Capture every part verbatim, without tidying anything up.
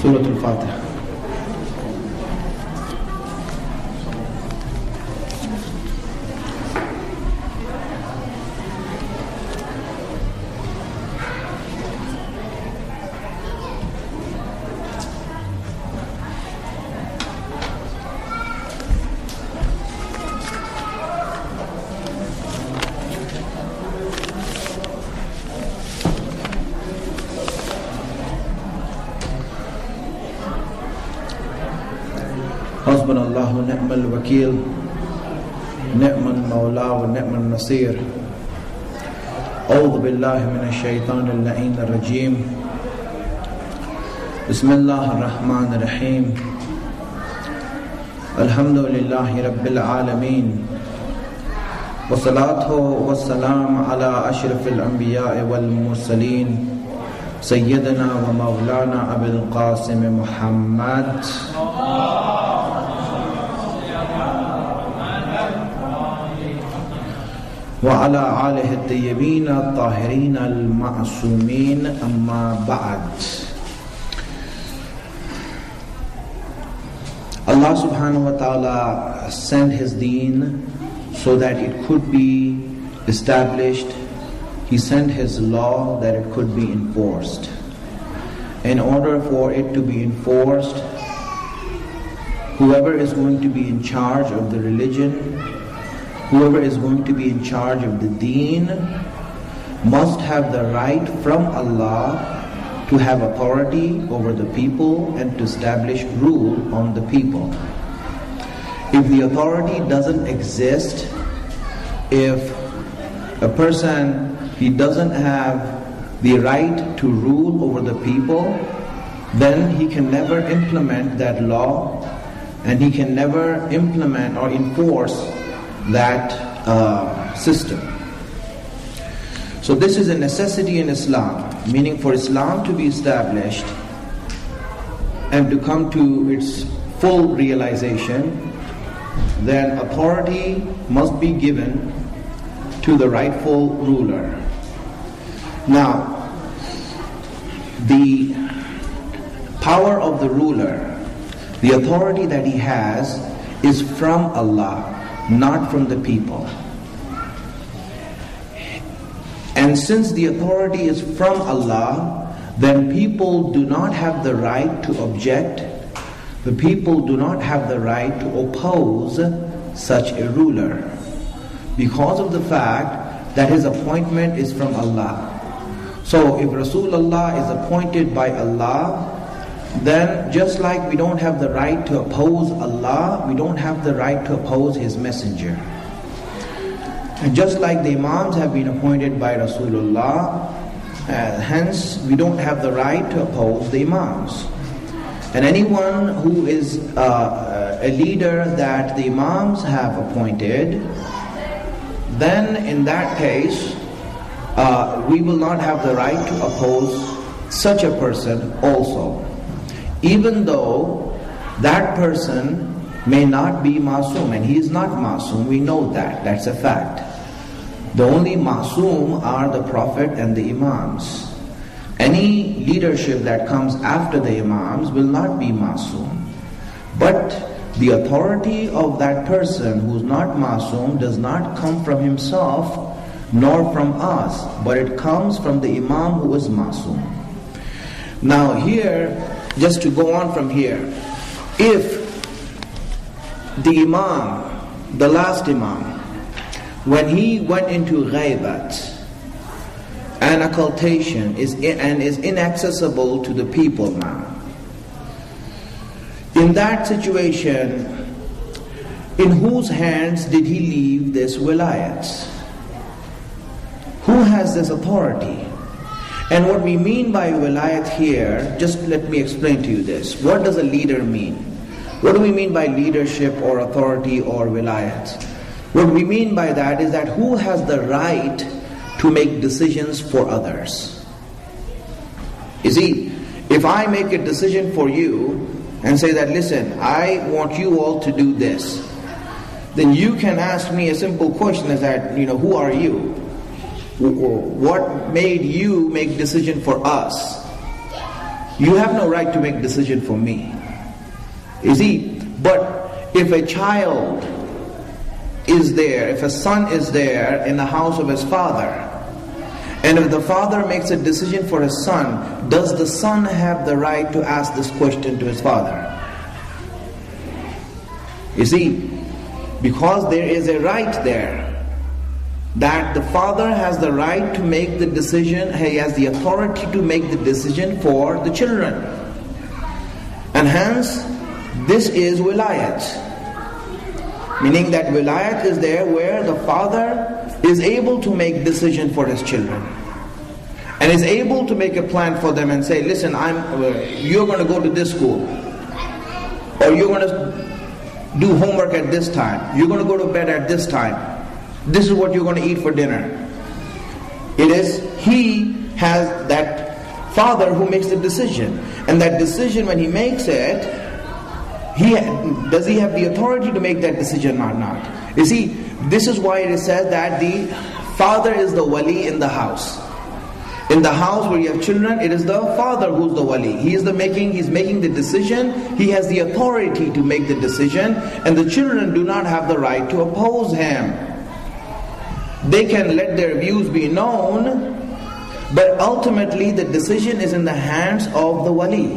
Surah Al-Fatiha. حسبنا الله ونعم الوكيل نعم المولى ونعم النصير أعوذ بالله من الشيطان اللعين الرجيم بسم الله الرحمن الرحيم الحمد لله رب العالمين والصلاة والسلام على أشرف الأنبياء والمرسلين سيدنا ومولانا أبي القاسم محمد وعلى آله الطيبين الطاهرين المعصومين أما بعد. Allah subhanahu wa ta'ala sent His deen so that it could be established. He sent His law that it could be enforced. In order for it to be enforced, whoever is going to be in charge of the religion, whoever is going to be in charge of the deen must have the right from Allah to have authority over the people and to establish rule on the people. If the authority doesn't exist, if a person, he doesn't have the right to rule over the people, then he can never implement that law and he can never implement or enforce that uh, system. So this is a necessity in Islam, meaning for Islam to be established and to come to its full realization, then authority must be given to the rightful ruler. Now, the power of the ruler, the authority that he has is from Allah, not from the people. And since the authority is from Allah, then people do not have the right to object. The people do not have the right to oppose such a ruler because of the fact that his appointment is from Allah. So if Rasulullah is appointed by Allah, then just like we don't have the right to oppose Allah, we don't have the right to oppose His messenger. And just like the Imams have been appointed by Rasulullah, uh, hence we don't have the right to oppose the Imams. And anyone who is uh, a leader that the Imams have appointed, then in that case, uh, we will not have the right to oppose such a person also. Even though that person may not be Masoom, and he is not Masoom, we know that, that's a fact. The only Masoom are the Prophet and the Imams. Any leadership that comes after the Imams will not be Masoom. But the authority of that person who's not Masoom does not come from himself nor from us, but it comes from the Imam who is Masoom. Now here, just to go on from here, if the Imam, the last Imam, when he went into ghaibat and occultation is in, and is inaccessible to the people now, in that situation, in whose hands did he leave this wilayat? Who has this authority? And what we mean by wilayat here, just let me explain to you this. What does a leader mean? What do we mean by leadership or authority or wilayat? What we mean by that is that who has the right to make decisions for others? You see, if I make a decision for you and say that, listen, I want you all to do this, then you can ask me a simple question is that, you know, who are you? What made you make decision for us? You have no right to make decision for me. You see, but if a child is there, if a son is there in the house of his father, and if the father makes a decision for his son, does the son have the right to ask this question to his father? You see, because there is a right there, that the father has the right to make the decision, he has the authority to make the decision for the children. And hence, this is wilayat. Meaning that wilayat is there where the father is able to make decision for his children. And is able to make a plan for them and say, listen, I'm, uh, you're going to go to this school. Or you're going to do homework at this time. You're going to go to bed at this time. This is what you're going to eat for dinner. It is, he has that father who makes the decision. And that decision, when he makes it, he does he have the authority to make that decision or not? You see, this is why it is said that the father is the wali in the house. In the house where you have children, it is the father who's the wali. He is the making, he's making the decision. He has the authority to make the decision. And the children do not have the right to oppose him. They can let their views be known, but ultimately the decision is in the hands of the wali.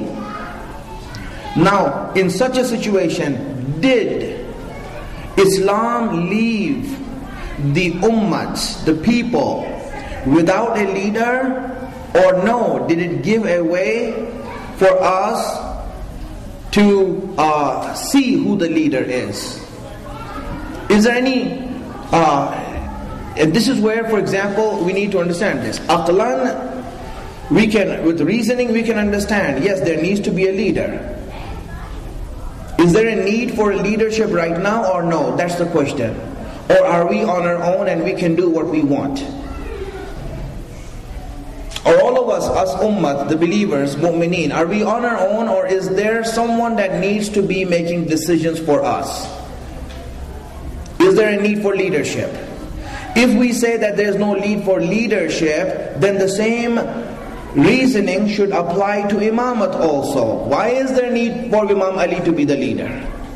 Now, in such a situation, did Islam leave the ummats, the people, without a leader, or no? Did it give a way for us to uh, see who the leader is? Is there any... Uh, And this is where, for example, we need to understand this. Aqlan, we can, with reasoning we can understand, yes, there needs to be a leader. Is there a need for a leadership right now or no? That's the question. Or are we on our own and we can do what we want? Or all of us, us ummat, the believers, mu'mineen, are we on our own, or is there someone that needs to be making decisions for us? Is there a need for leadership? If we say that there is no need for leadership, then the same reasoning should apply to imamat also. Why is there need for Imam Ali to be the leader?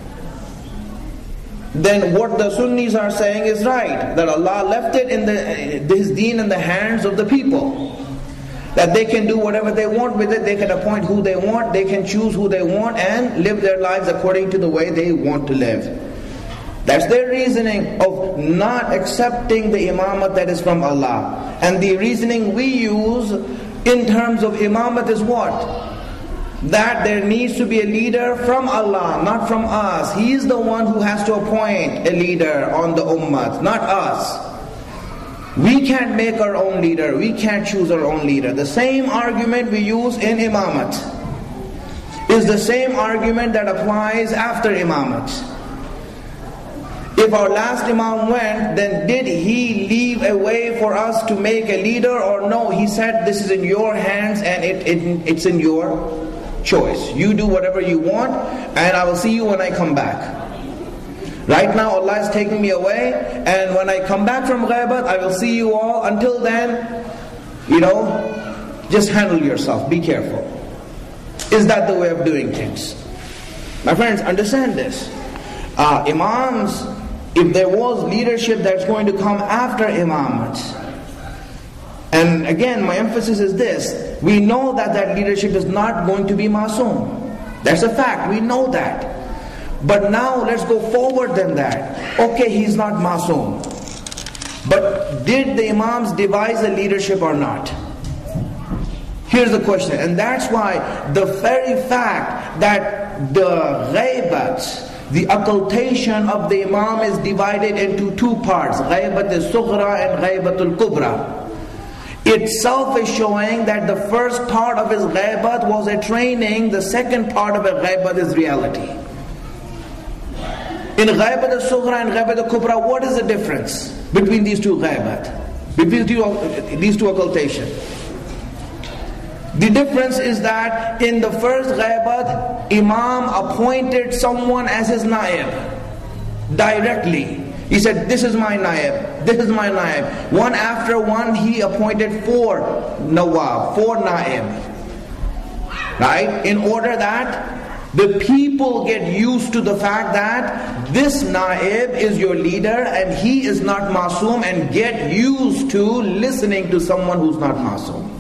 Then what the Sunnis are saying is right, that Allah left it in the His deen in the hands of the people. That they can do whatever they want with it, they can appoint who they want, they can choose who they want and live their lives according to the way they want to live. That's their reasoning of not accepting the imamat that is from Allah. And the reasoning we use in terms of imamat is what? That there needs to be a leader from Allah, not from us. He is the one who has to appoint a leader on the ummah, not us. We can't make our own leader. We can't choose our own leader. The same argument we use in imamat is the same argument that applies after imamat. If our last imam went, then did he leave a way for us to make a leader or no? He said, this is in your hands and it, it it's in your choice. You do whatever you want and I will see you when I come back. Right now Allah is taking me away, and when I come back from ghaibat, I will see you all. Until then, you know, just handle yourself, be careful. Is that the way of doing things? My friends, understand this. Uh, imams, if there was leadership that's going to come after imamat, and again my emphasis is this, we know that that leadership is not going to be masoom. That's a fact, we know that. But now let's go forward than that. Okay, he's not masoom, but did the imams devise a leadership or not? Here's the question. And that's why the very fact that the ghaibat, the occultation of the imam is divided into two parts, ghaibat al-sughra and ghaibat al-kubra, itself is showing that the first part of his ghaibat was a training, the second part of a ghaibat is reality. In ghaibat al-sughra and ghaibat al-kubra, what is the difference between these two ghaibat, between these two occultation? The difference is that in the first ghaibat, Imam appointed someone as his naib directly. He said, this is my naib, this is my naib. One after one he appointed four nawab, four naib. right? In order that the people get used to the fact that this Naib is your leader and he is not Masoom, and get used to listening to someone who's not Masoom.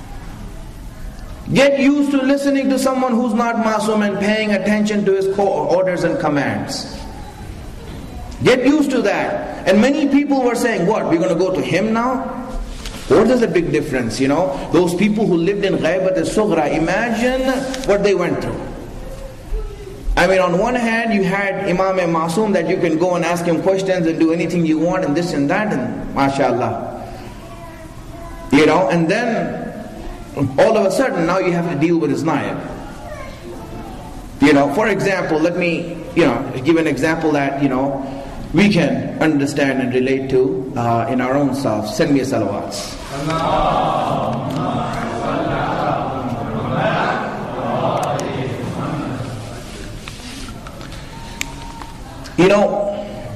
Get used to listening to someone who's not Masoom and paying attention to his orders and commands. Get used to that. And many people were saying, what, we're going to go to him now? What is the big difference, you know? Those people who lived in Ghaibat al-Sughra, imagine what they went through. I mean, on one hand, you had Imam Masoom that you can go and ask him questions and do anything you want and this and that, and mashallah. You know, and then all of a sudden, now you have to deal with his naib. You know, for example, let me, you know, give an example that, you know, we can understand and relate to uh, in our own selves. Send me a salawats. You know,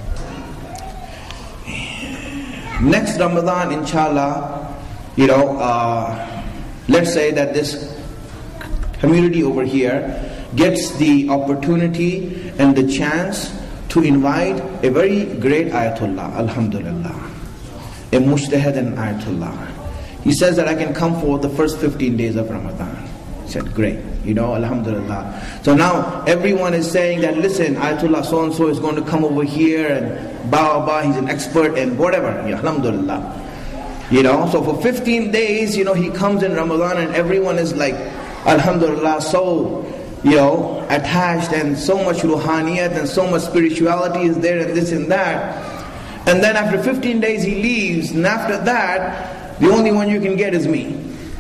next Ramadan, inshallah, you know, uh, let's say that this community over here gets the opportunity and the chance to invite a very great Ayatollah, alhamdulillah, a mujtahid and Ayatollah. He says that I can come for the first fifteen days of Ramadan. He said, great, you know, alhamdulillah. So now everyone is saying that, listen, Ayatollah so-and-so is going to come over here and ba ba, he's an expert and whatever, yeah, alhamdulillah. You know, so for fifteen days, you know, he comes in Ramadan and everyone is like, alhamdulillah, so, you know, attached, and so much ruhaniyat and so much spirituality is there and this and that. And then after fifteen days he leaves, and after that, the only one you can get is me.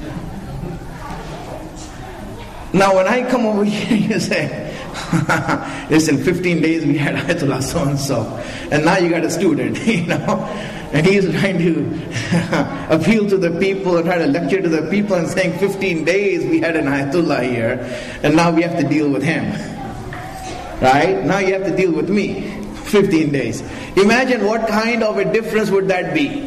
Now when I come over here, you say, listen, fifteen days we had Ayatollah so-and-so, and now you got a student, you know, and he's trying to appeal to the people and try to lecture to the people and saying fifteen days we had an Ayatollah here, and now we have to deal with him. Right? Now you have to deal with me. fifteen days. Imagine what kind of a difference would that be.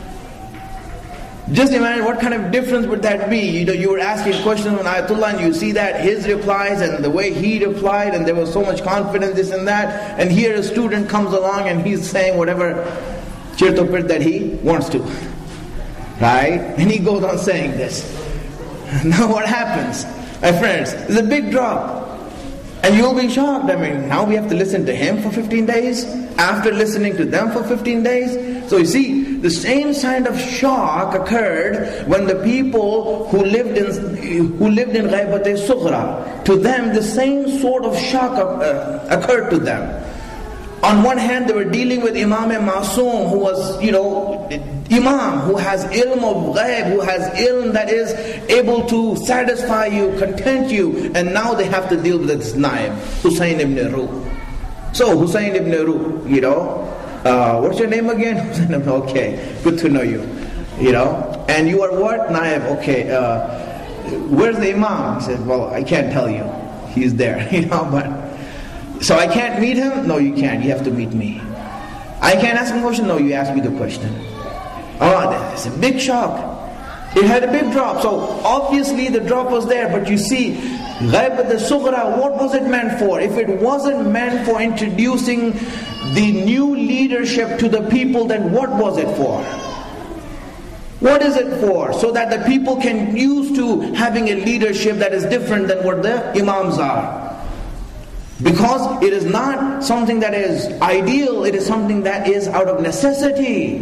Just imagine what kind of difference would that be. You know, you were asking questions on Ayatollah and you see that his replies and the way he replied, and there was so much confidence, this and that, and here a student comes along and he's saying whatever chirtopit that he wants to. Right? And he goes on saying this. Now what happens? My friends, it's a big drop. And you'll be shocked. I mean, now we have to listen to him for fifteen days, after listening to them for fifteen days. So you see, the same kind of shock occurred when the people who lived in who lived in Ghaibat al-Sughra. To them, the same sort of shock uh, occurred to them. On one hand, they were dealing with Imam Masoom, who was, you know, Imam, who has ilm of ghaib, who has ilm that is able to satisfy you, content you, and now they have to deal with this Naib, Hussain ibn Ruh. So, Hussain ibn Ruh, you know, uh, what's your name again? Okay, good to know you, you know, and you are what? Naib, okay, uh, where's the Imam? He said, well, I can't tell you, he's there, you know, but so I can't meet him? No, you can't. You have to meet me. I can't ask him a question? No, you ask me the question. Oh, that's a big shock. It had a big drop. So obviously the drop was there. But you see, Ghaibat al-Sughra, what was it meant for? If it wasn't meant for introducing the new leadership to the people, then what was it for? What is it for? So that the people can use to having a leadership that is different than what the Imams are. Because it is not something that is ideal, it is something that is out of necessity.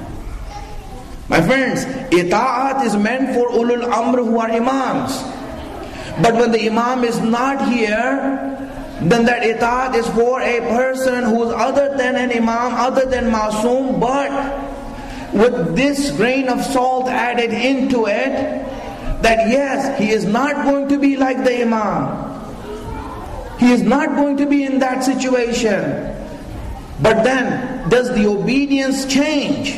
My friends, ita'at is meant for ulul amr who are imams. But when the imam is not here, then that ita'at is for a person who is other than an imam, other than masoom, but with this grain of salt added into it, that yes, he is not going to be like the imam. He is not going to be in that situation. But then, does the obedience change?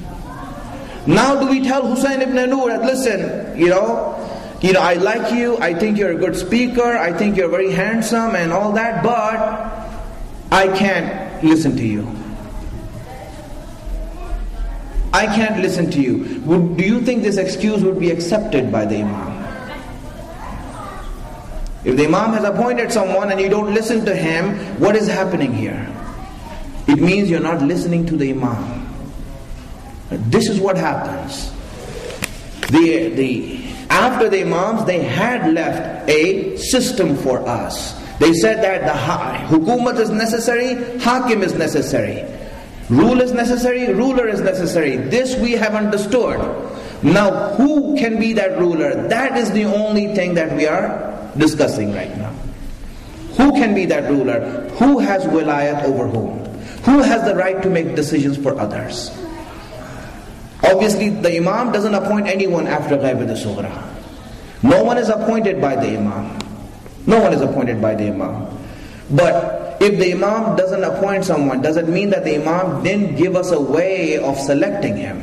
Now do we tell Hussain ibn Nur that, listen, you know, you know, I like you, I think you're a good speaker, I think you're very handsome and all that, but I can't listen to you. I can't listen to you. Would, do you think this excuse would be accepted by the Imam? If the Imam has appointed someone and you don't listen to him, what is happening here? It means you're not listening to the Imam. This is what happens. The, the, after the Imams, they had left a system for us. They said that the hukumat is necessary, hakim is necessary. Rule is necessary, ruler is necessary. This we have understood. Now, who can be that ruler? That is the only thing that we are discussing right now. Who can be that ruler? Who has wilayat over whom? Who has the right to make decisions for others? Obviously, the Imam doesn't appoint anyone after Ghaibat al-Sughra. No one is appointed by the Imam. No one is appointed by the Imam. But if the Imam doesn't appoint someone, does it mean that the Imam didn't give us a way of selecting him?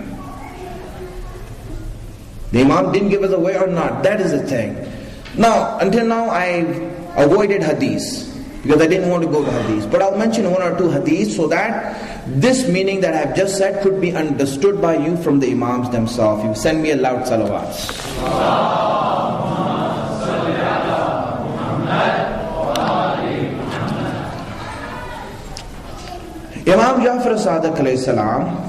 The Imam didn't give us a way or not? That is the thing. Now, until now I avoided hadith because I didn't want to go to hadith. But I'll mention one or two hadiths so that this meaning that I've just said could be understood by you from the Imams themselves. You send me a loud salawat. Imam Jafar Sadiq alayhi salam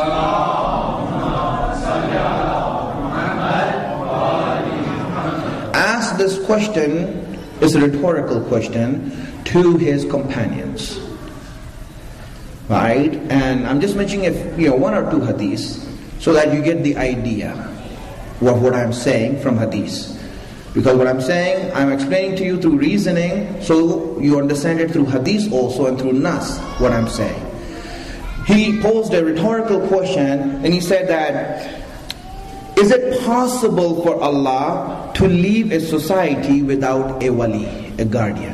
asked this question, it's a rhetorical question, to his companions. Right? And I'm just mentioning if you know one or two hadiths so that you get the idea of what I'm saying from hadiths. Because what I'm saying, I'm explaining to you through reasoning, so you understand it through hadith also and through nas, what I'm saying. He posed a rhetorical question and he said that, is it possible for Allah to leave a society without a wali, a guardian?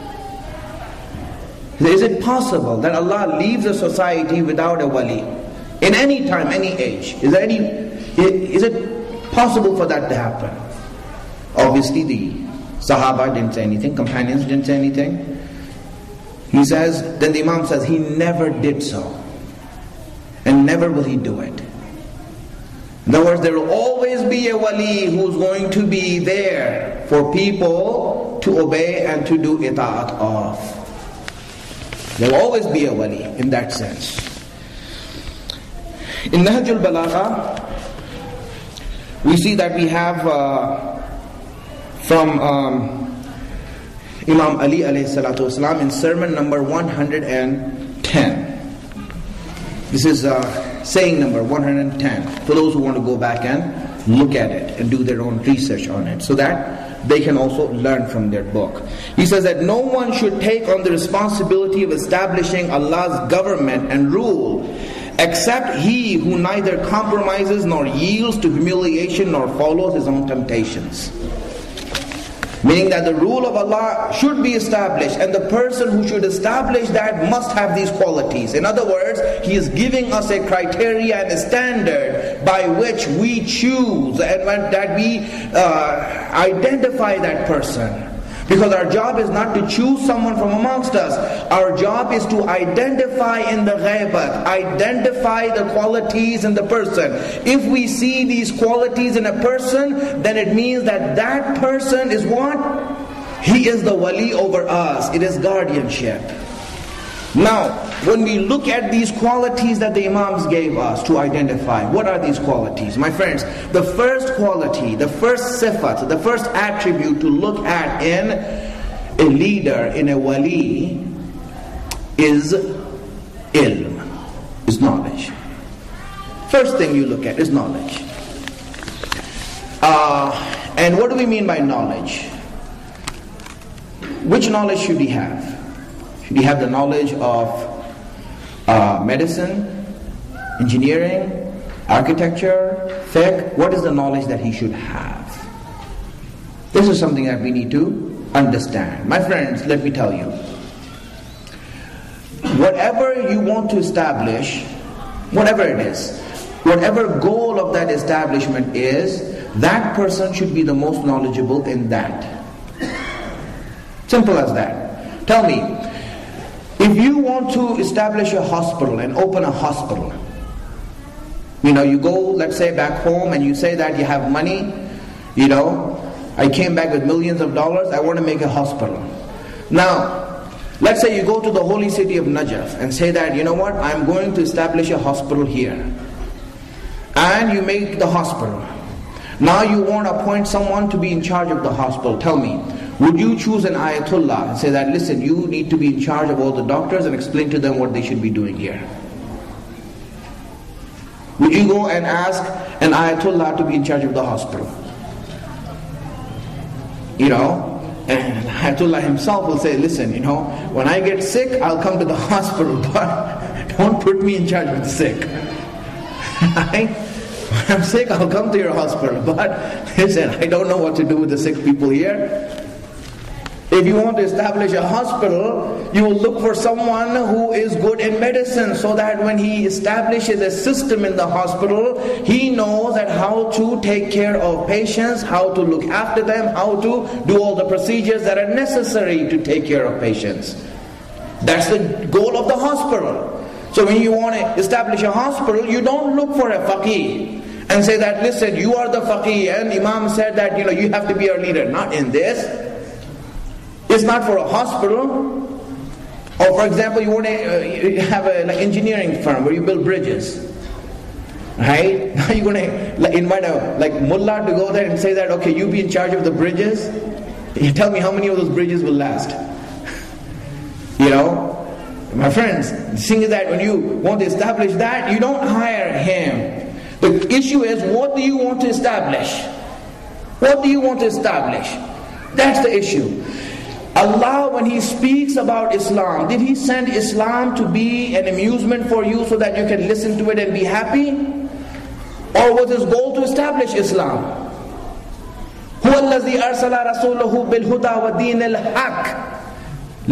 Is it possible that Allah leaves a society without a wali? In any time, any age. Is there any, is it possible for that to happen? Obviously the Sahaba didn't say anything, companions didn't say anything. He says, then the Imam says, he never did so. And never will he do it. In other words, there will always be a wali who's going to be there for people to obey and to do ita'at of. There will always be a wali in that sense. In Nahj al-Balagha, we see that we have uh, from um, Imam Ali alayhi salatu wasalam in sermon number one hundred ten. This is uh, saying number one hundred ten. For those who want to go back and look at it and do their own research on it, so that they can also learn from their book. He says that no one should take on the responsibility of establishing Allah's government and rule except he who neither compromises nor yields to humiliation nor follows his own temptations. Meaning that the rule of Allah should be established, and the person who should establish that must have these qualities. In other words, he is giving us a criteria and a standard by which we choose and that we uh, identify that person. Because our job is not to choose someone from amongst us. Our job is to identify in the ghaibat, identify the qualities in the person. If we see these qualities in a person, then it means that that person is what? He is the wali over us. It is guardianship. Now, when we look at these qualities that the Imams gave us to identify, what are these qualities? My friends, the first quality, the first sifat, the first attribute to look at in a leader, in a wali, is ilm, is knowledge. First thing you look at is knowledge. Uh, and what do we mean by knowledge? Which knowledge should he have? Should he have the knowledge of uh, medicine, engineering, architecture, fiqh? What is the knowledge that he should have? This is something that we need to understand. My friends, let me tell you. Whatever you want to establish, whatever it is, whatever goal of that establishment is, that person should be the most knowledgeable in that. Simple as that. Tell me, if you want to establish a hospital and open a hospital, you know, you go, let's say, back home and you say that you have money, you know, I came back with millions of dollars, I want to make a hospital. Now, let's say you go to the holy city of Najaf and say that, you know what, I'm going to establish a hospital here. And you make the hospital. Now you want to appoint someone to be in charge of the hospital. Tell me, would you choose an ayatollah and say that, listen, you need to be in charge of all the doctors and explain to them what they should be doing here? Would you go and ask an ayatollah to be in charge of the hospital? You know, and ayatollah himself will say, listen, you know, when I get sick, I'll come to the hospital, but don't put me in charge of the sick. Right? When I'm sick, I'll come to your hospital, but listen, I don't know what to do with the sick people here. If you want to establish a hospital, you will look for someone who is good in medicine, so that when he establishes a system in the hospital, he knows that how to take care of patients, how to look after them, how to do all the procedures that are necessary to take care of patients. That's the goal of the hospital. So when you want to establish a hospital, you don't look for a faqih and say that, listen, you are the faqih, and Imam said that, you know, you have to be our leader. Not in this. It's not for a hospital. Or for example, you want to uh, have an like, engineering firm where you build bridges. Right? Now you're going to like, invite a like mullah to go there and say that, okay, you be in charge of the bridges. You tell me how many of those bridges will last. You know? My friends, the thing is that when you want to establish that, you don't hire him. The issue is, what do you want to establish? What do you want to establish? That's the issue. Allah, when He speaks about Islam, did He send Islam to be an amusement for you so that you can listen to it and be happy? Or was His goal to establish Islam? هُوَ الَّذِي أَرْسَلَ رَسُولَهُ بِالْهُدَى وَدِينِ الْحَقِّ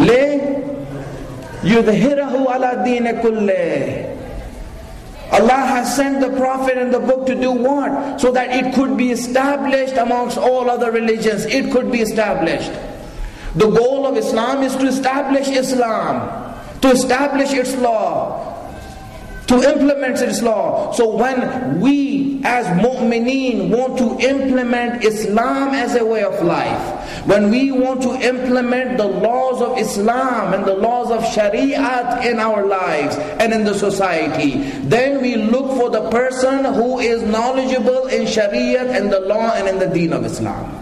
لِيُظْهِرَهُ عَلَى الدِّينِ كُلِّهِ. Allah has sent the Prophet and the book to do what? So that it could be established amongst all other religions. It could be established. The goal of Islam is to establish Islam, to establish its law, to implement its law. So when we as mu'mineen want to implement Islam as a way of life, when we want to implement the laws of Islam and the laws of Shariat in our lives and in the society, then we look for the person who is knowledgeable in Shariat and the law and in the deen of Islam.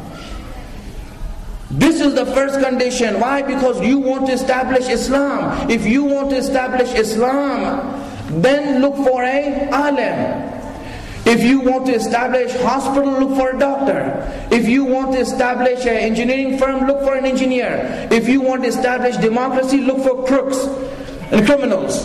This is the first condition. Why? Because you want to establish Islam. If you want to establish Islam, then look for a alim. If you want to establish hospital, look for a doctor. If you want to establish an engineering firm, look for an engineer. If you want to establish democracy, look for crooks and criminals.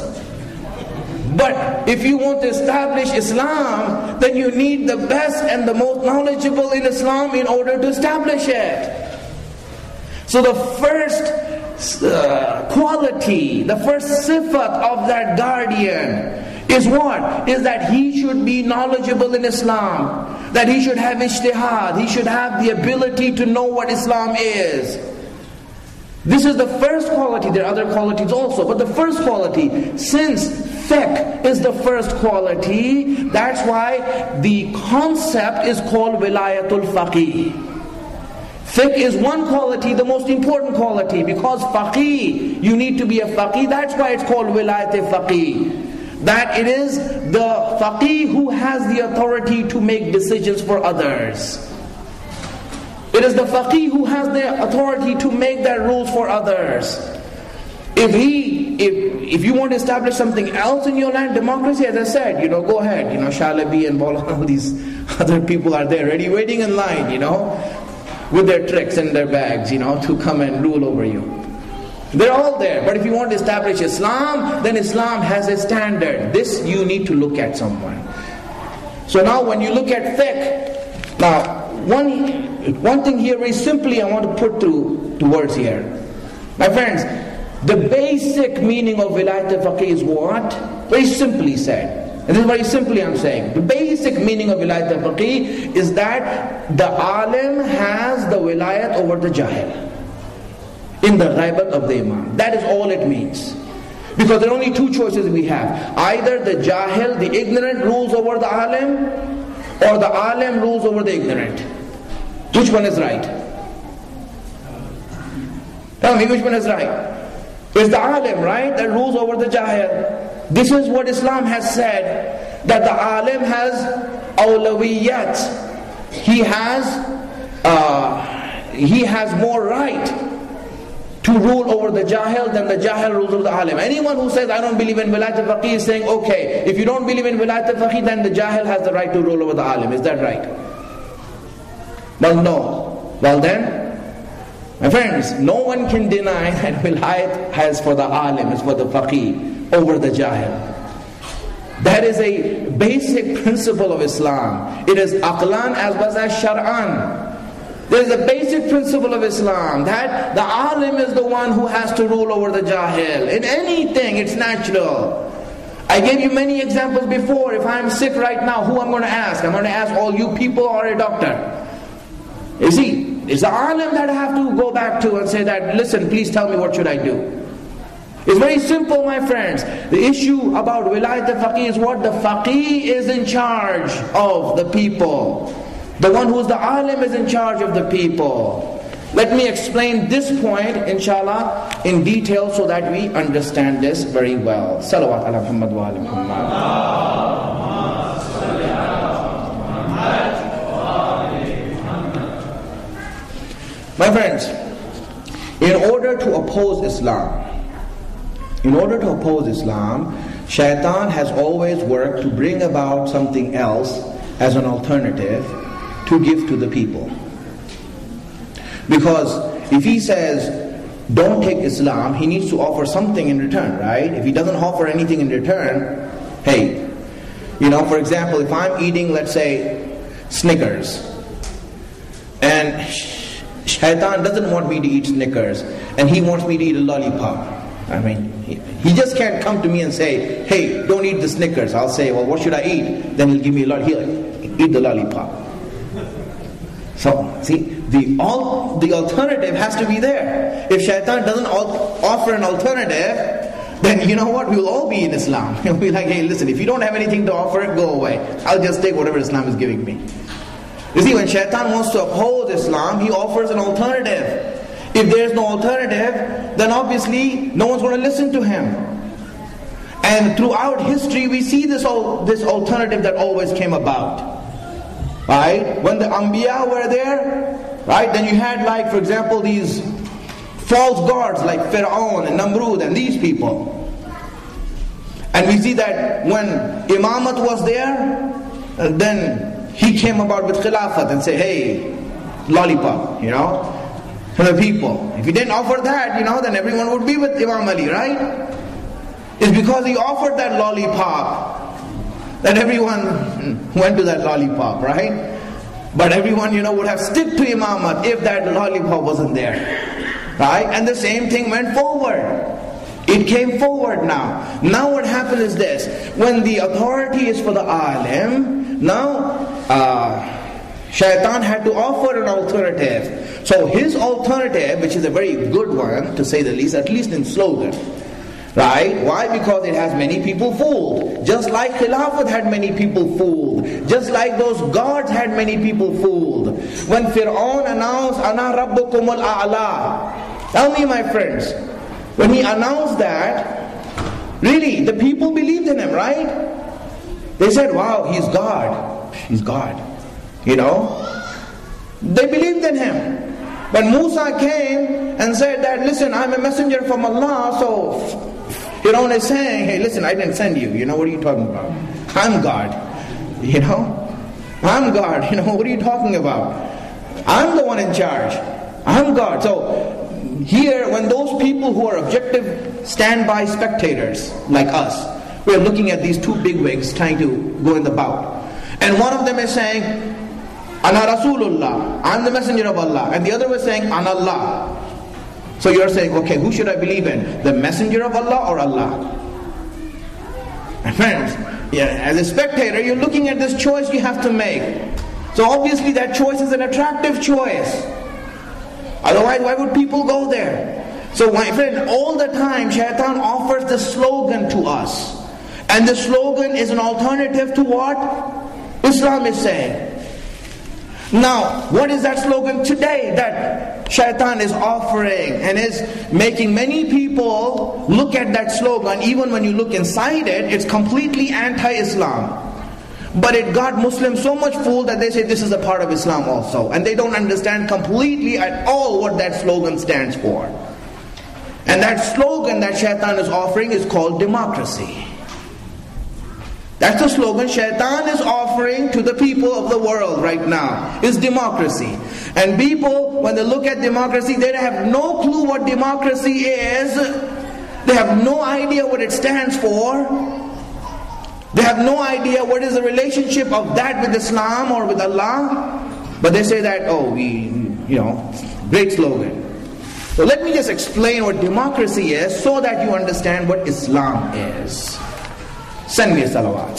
But if you want to establish Islam, then you need the best and the most knowledgeable in Islam in order to establish it. So the first uh, quality, the first sifat of that guardian is what? Is that he should be knowledgeable in Islam. That he should have ijtihad. He should have the ability to know what Islam is. This is the first quality. There are other qualities also. But the first quality, since fiqh is the first quality, that's why the concept is called wilayatul faqih. Fiqh is one quality, the most important quality, because faqih, you need to be a faqih. That's why it's called wilayat faqih. That it is the faqih who has the authority to make decisions for others. It is the faqih who has the authority to make their rules for others. If he, if if you want to establish something else in your land, democracy, as I said, you know, go ahead. You know, Shalabi and Bola, all these other people are there, ready, waiting in line, you know, with their tricks and their bags, you know, to come and rule over you. They're all there. But if you want to establish Islam, then Islam has a standard. This you need to look at someone. So now when you look at fiqh, now one, one thing here very simply I want to put to, to words here. My friends, the basic meaning of wilayat al-faqih is what? Very simply said. And this is very simply I'm saying. The basic meaning of wilayat al-faqih is that the alim has the wilayat over the jahil in the ghaibat of the imam. That is all it means. Because there are only two choices we have. Either the jahil, the ignorant, rules over the alim, or the alim rules over the ignorant. Which one is right? Tell me, which one is right? It's the alim, right, that rules over the jahil. This is what Islam has said, that the alim has awlawiyat. He has, uh, he has more right to rule over the jahil than the jahil rules over the alim. Anyone who says, I don't believe in wilayat al-faqih is saying, okay, if you don't believe in wilayat al-faqih, then the jahil has the right to rule over the alim. Is that right? Well, no. Well then, my friends, no one can deny that wilayat has for the alim, is for the faqih, over the jahil. That is a basic principle of Islam. It is aqlan as well as shar'an. There is a basic principle of Islam that the alim is the one who has to rule over the jahil. In anything, it's natural. I gave you many examples before. If I'm sick right now, who I'm going to ask? I'm going to ask all you people or a doctor. You see, it's the alim that I have to go back to and say that, listen, please tell me what should I do. It's very simple, my friends. The issue about wilayat al-faqih is what? The faqih is in charge of the people. The one who is the alim is in charge of the people. Let me explain this point, inshallah, in detail so that we understand this very well. Salawat ala Muhammad wa ala Muhammad. My friends, in order to oppose Islam, in order to oppose Islam, Shaitan has always worked to bring about something else as an alternative to give to the people. Because if he says, don't take Islam, he needs to offer something in return, right? If he doesn't offer anything in return, hey, you know, for example, if I'm eating, let's say, Snickers, and Shaitan doesn't want me to eat Snickers, and he wants me to eat a lollipop. I mean, he, he just can't come to me and say, hey, don't eat the Snickers. I'll say, well, what should I eat? Then he'll give me a lollipop. He'll eat the lollipop. So, see, the all the alternative has to be there. If Shaitan doesn't al- offer an alternative, then you know what? We will all be in Islam. He'll be like, hey, listen, if you don't have anything to offer, go away. I'll just take whatever Islam is giving me. You see, when Shaitan wants to oppose Islam, he offers an alternative. If there is no alternative, then obviously no one's going to listen to him. And throughout history, we see this all, this alternative that always came about. Right? When the Anbiya were there, right? Then you had, like, for example, these false gods like Fir'aun and Namrud and these people. And we see that when Imamat was there, then he came about with Khilafat and say, hey, lollipop, you know, to the people. If he didn't offer that, you know, then everyone would be with Imam Ali, right? It's because he offered that lollipop that everyone went to that lollipop, right? But everyone, you know, would have stick to Imamat if that lollipop wasn't there, right? And the same thing went forward. It came forward now. Now what happened is this. When the authority is for the alim, now uh, Shaitan had to offer an alternative. So his alternative, which is a very good one, to say the least, at least in slogan, right? Why? Because it has many people fooled. Just like Khilafat had many people fooled. Just like those gods had many people fooled. When Fir'aun announced, Ana Rabbukum al-A'la. Tell me, my friends, when he announced that, really, the people believed in him, right? They said, wow, he's God. He's God. You know? They believed in him. When Musa came and said that, listen, I'm a messenger from Allah, so Fir'aun is saying, hey, listen, I didn't send you. You know, what are you talking about? I'm God. You know? I'm God. You know, what are you talking about? I'm the one in charge. I'm God. So, here, when those people who are objective standby spectators, like us, we're looking at these two bigwigs trying to go in the bout. And one of them is saying, Ana Rasulullah, I'm the messenger of Allah. And the other was saying, Ana Allah. So you're saying, okay, who should I believe in? The messenger of Allah or Allah? My friends, yeah, as a spectator, you're looking at this choice you have to make. So obviously that choice is an attractive choice. Otherwise, why would people go there? So my friend, all the time, Shaitan offers the slogan to us. And the slogan is an alternative to what Islam is saying. Now, what is that slogan today that Shaitan is offering and is making many people look at that slogan? Even when you look inside it, it's completely anti-Islam. But it got Muslims so much fooled that they say this is a part of Islam also. And they don't understand completely at all what that slogan stands for. And that slogan that Shaitan is offering is called democracy. That's the slogan Shaitan is offering to the people of the world right now, is democracy. And people, when they look at democracy, they have no clue what democracy is. They have no idea what it stands for. They have no idea what is the relationship of that with Islam or with Allah. But they say that, oh, we, you know, great slogan. So let me just explain what democracy is so that you understand what Islam is. Send me a salawat.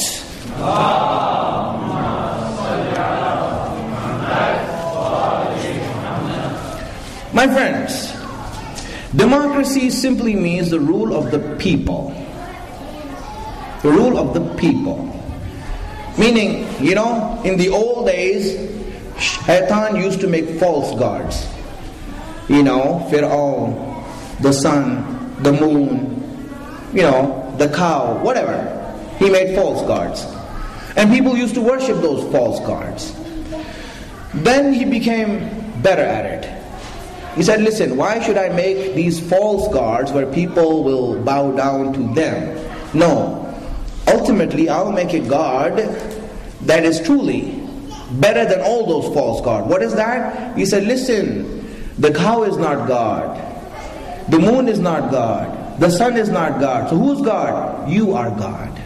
My friends, democracy simply means the rule of the people. The rule of the people. Meaning, you know, in the old days, Shaitan used to make false gods. You know, Fir'aun, the sun, the moon, you know, the cow, whatever. He made false gods. And people used to worship those false gods. Then he became better at it. He said, listen, why should I make these false gods where people will bow down to them? No. Ultimately, I'll make a God that is truly better than all those false gods. What is that? He said, listen, the cow is not God. The moon is not God. The sun is not God. So who's God? You are God.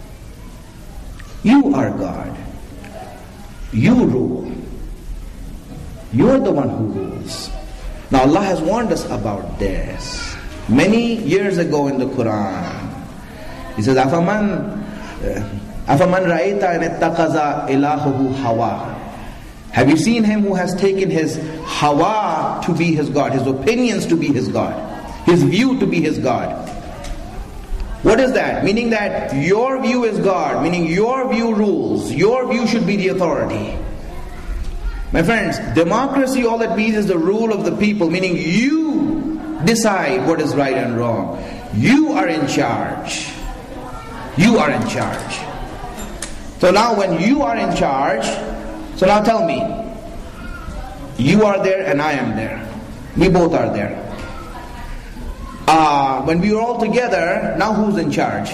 You are God. You rule. You are the one who rules. Now Allah has warned us about this many years ago in the Quran. He says, "Afaman, afaman ra'ita an ittaqaza ilahuhu hawa." Have you seen him who has taken his hawa to be his God, his opinions to be his God, his view to be his God? What is that? Meaning that your view is God, meaning your view rules, your view should be the authority. My friends, democracy, all it means is the rule of the people, meaning you decide what is right and wrong. You are in charge. You are in charge. So now when you are in charge, so now tell me, you are there and I am there. We both are there. Uh, when we were all together, now who's in charge?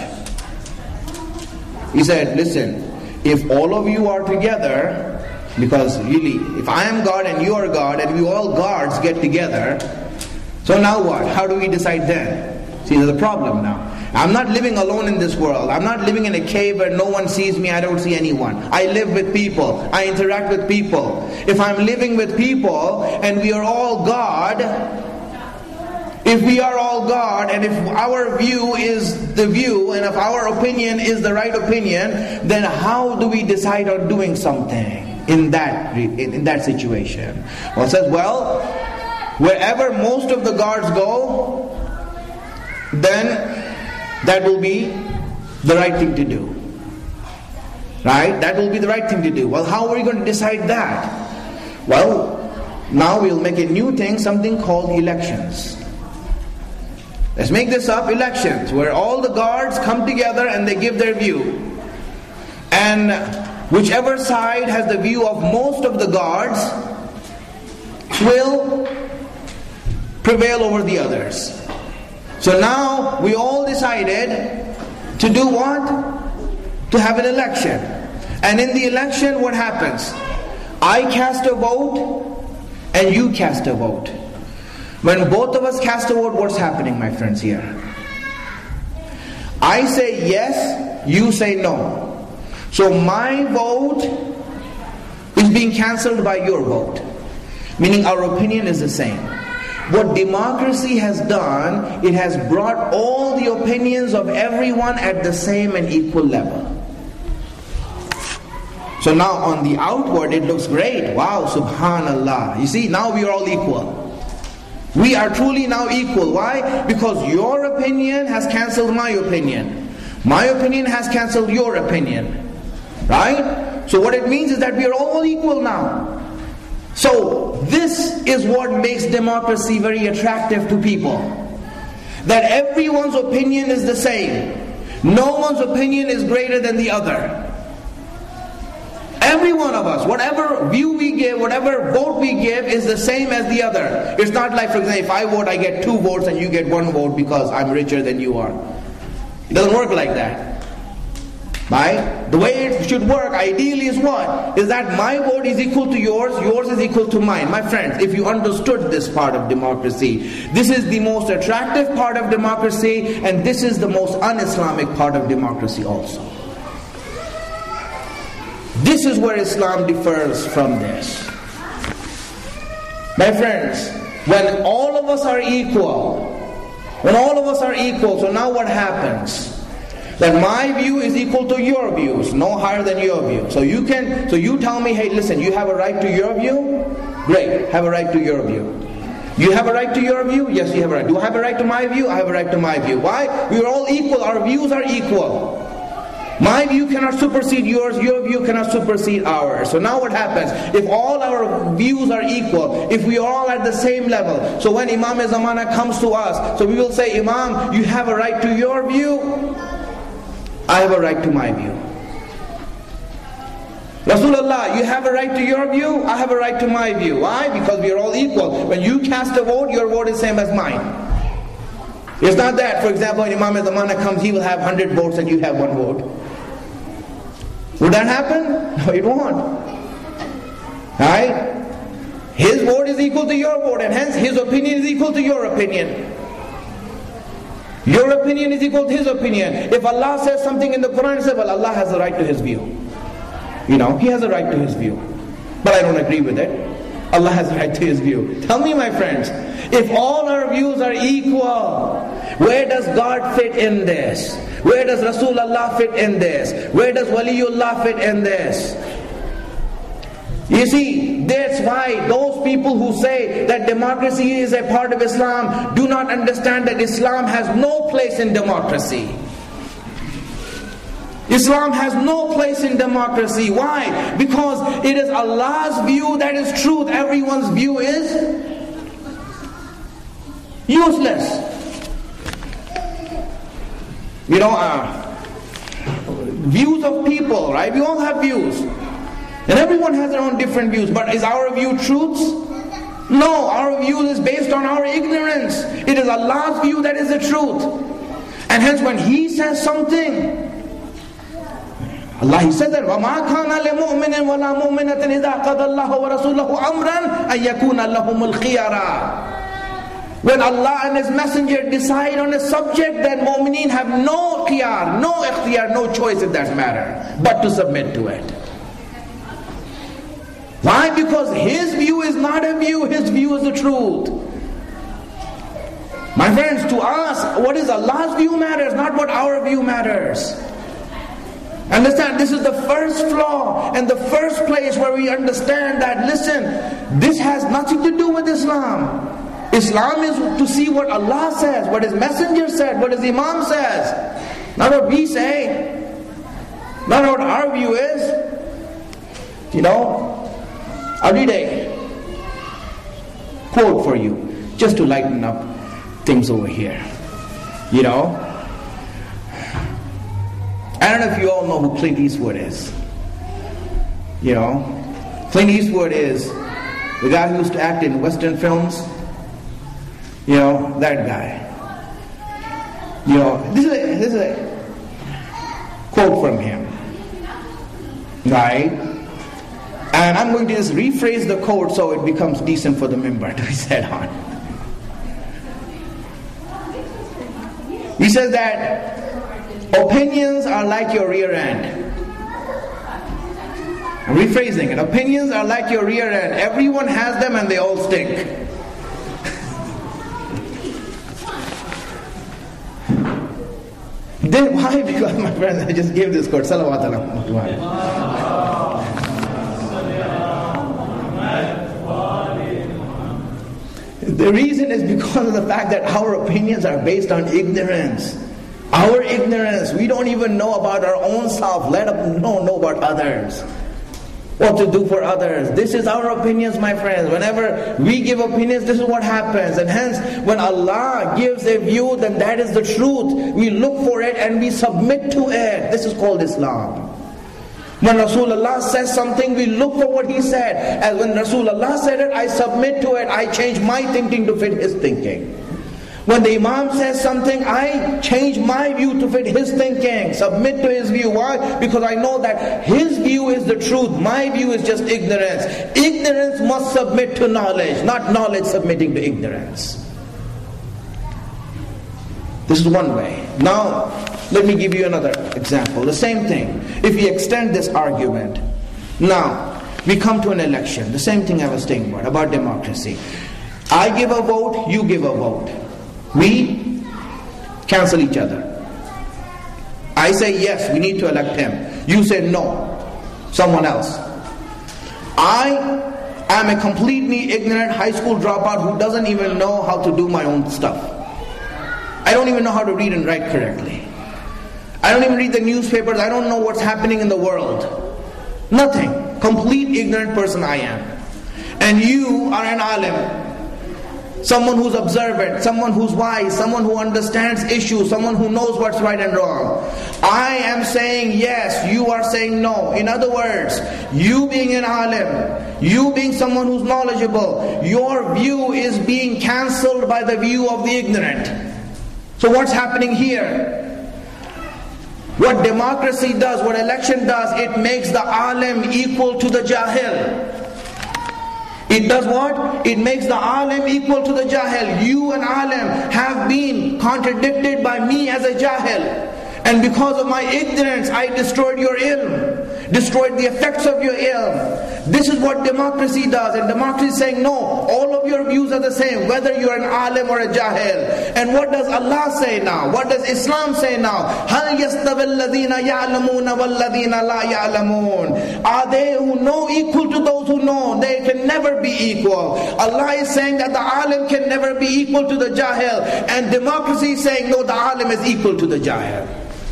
He said, listen, if all of you are together, because really, if I am God and you are God and we all gods get together, so now what? How do we decide then? See, there's a problem now. I'm not living alone in this world. I'm not living in a cave where no one sees me, I don't see anyone. I live with people. I interact with people. If I'm living with people and we are all God, if we are all God, and if our view is the view, and if our opinion is the right opinion, then how do we decide on doing something in that in, in that situation? Well, it says, well, wherever most of the gods go, then that will be the right thing to do. Right? That will be the right thing to do. Well, how are we going to decide that? Well, now we'll make a new thing, something called elections. Let's make this up, elections, where all the gods come together and they give their view. And whichever side has the view of most of the gods will prevail over the others. So now we all decided to do what? To have an election. And in the election, what happens? I cast a vote and you cast a vote. When both of us cast a vote, what's happening, my friends, here? I say yes, you say no. So my vote is being cancelled by your vote. Meaning our opinion is the same. What democracy has done, it has brought all the opinions of everyone at the same and equal level. So now on the outward it looks great. Wow, subhanallah. You see, now we are all equal. We are truly now equal. Why? Because your opinion has cancelled my opinion. My opinion has cancelled your opinion. Right? So what it means is that we are all equal now. So this is what makes democracy very attractive to people. That everyone's opinion is the same. No one's opinion is greater than the other. Every one of us, whatever view we give, whatever vote we give is the same as the other. It's not like, for example, if I vote, I get two votes and you get one vote because I'm richer than you are. It doesn't work like that. Right? The way it should work ideally is what? Is that my vote is equal to yours, yours is equal to mine. My friends, if you understood this part of democracy, this is the most attractive part of democracy, and this is the most un-Islamic part of democracy also. This is where Islam differs from this. My friends, when all of us are equal, when all of us are equal, so now what happens? That my view is equal to your views, no higher than your view. So you can, so you tell me, hey, listen, you have a right to your view? Great, have a right to your view. You have a right to your view? Yes, you have a right. Do I have a right to my view? I have a right to my view. Why? We are all equal, our views are equal. My view cannot supersede yours, your view cannot supersede ours. So now what happens? If all our views are equal, if we are all at the same level, so when Imam Zamana comes to us, so we will say, Imam, you have a right to your view, I have a right to my view. Rasulullah, you have a right to your view, I have a right to my view. Why? Because we are all equal. When you cast a vote, your vote is same as mine. It's not that, for example, when Imam Zamana comes, he will have one hundred votes and you have one vote. Would that happen? No, it won't. Right? His vote is equal to your vote, and hence his opinion is equal to your opinion. Your opinion is equal to his opinion. If Allah says something in the Quran, say, well, Allah has a right to his view. You know, He has a right to His view. But I don't agree with it. Allah has a right to His view. Tell me, my friends, if all our views are equal, where does God fit in this? Where does Rasulullah fit in this? Where does Waliullah fit in this? You see, that's why those people who say that democracy is a part of Islam do not understand that Islam has no place in democracy. Islam has no place in democracy. Why? Because it is Allah's view that is truth. Everyone's view is useless. You know, uh, views of people, right? We all have views. And everyone has their own different views. But is our view truths? No, our view is based on our ignorance. It is Allah's view that is the truth. And hence when He says something, Allah, He said that وَمَا كَانَ لِمُؤْمِنٍ وَلَا مُؤْمِنَةٍ إِذَا قَضَى اللَّهُ وَرَسُولَهُ أَمْرًا أَن يَكُونَ لَهُمُ الْخِيَرَةُ. When Allah and His Messenger decide on a subject, then mu'mineen have no khiyar, no ikhtiyar, no choice in that matter, but to submit to it. Why? Because His view is not a view, His view is the truth. My friends, to us, what is Allah's view matters, not what our view matters. Understand, this is the first flaw and the first place where we understand that, listen, this has nothing to do with Islam. Islam is to see what Allah says, what His Messenger said, what His Imam says. Not what we say. Not what our view is. You know, I'll read a quote for you, just to lighten up things over here. You know, I don't know if you all know who Clint Eastwood is. You know, Clint Eastwood is the guy who used to act in Western films. You know, that guy. You know, this is a, this is a quote from him. Right? And I'm going to just rephrase the quote so it becomes decent for the member to be said on. He says that opinions are like your rear end. I'm rephrasing it. Opinions are like your rear end. Everyone has them and they all stink. Then why? Because, my friends, I just gave this quote. Salawat alayhi. The reason is because of the fact that our opinions are based on ignorance. Our ignorance. We don't even know about our own self, let alone know about others. what to do for others. This is our opinions, my friends. Whenever we give opinions, this is what happens. And hence, when Allah gives a view, then that is the truth. We look for it and we submit to it. This is called Islam. When Rasulullah says something, we look for what he said. As when Rasulullah said it, I submit to it. I change my thinking to fit his thinking. When the Imam says something, I change my view to fit his thinking, submit to his view. Why? Because I know that his view is the truth, my view is just ignorance. Ignorance must submit to knowledge, not knowledge submitting to ignorance. This is one way. Now, let me give you another example. The same thing. If we extend this argument, now, we come to an election. The same thing I was saying about, about democracy. I give a vote, you give a vote. We cancel each other. I say yes, we need to elect him. You say no, someone else. I am a completely ignorant high school dropout who doesn't even know how to do my own stuff. I don't even know how to read and write correctly. I don't even read the newspapers. I don't know what's happening in the world. Nothing. Complete ignorant person I am. And you are an alim. Someone who's observant, someone who's wise, someone who understands issues, someone who knows what's right and wrong. I am saying yes, you are saying no. In other words, you being an alim, you being someone who's knowledgeable, your view is being cancelled by the view of the ignorant. So what's happening here? What democracy does, what election does, it makes the alim equal to the jahil. It does what? It makes the alim equal to the jahil. You and alim have been contradicted by me as a jahil. And because of my ignorance, I destroyed your ilm. Destroyed the effects of your ilm. This is what democracy does. And democracy is saying, no, all of your views are the same, whether you're an alim or a jahil. And what does Allah say now? What does Islam say now? هَلْ يَسْتَوِي الَّذِينَ يَعْلَمُونَ وَالَّذِينَ لَا يَعْلَمُونَ. Are they who know equal to those who know? They can never be equal. Allah is saying that the alim can never be equal to the jahil. And democracy is saying, no, the alim is equal to the jahil.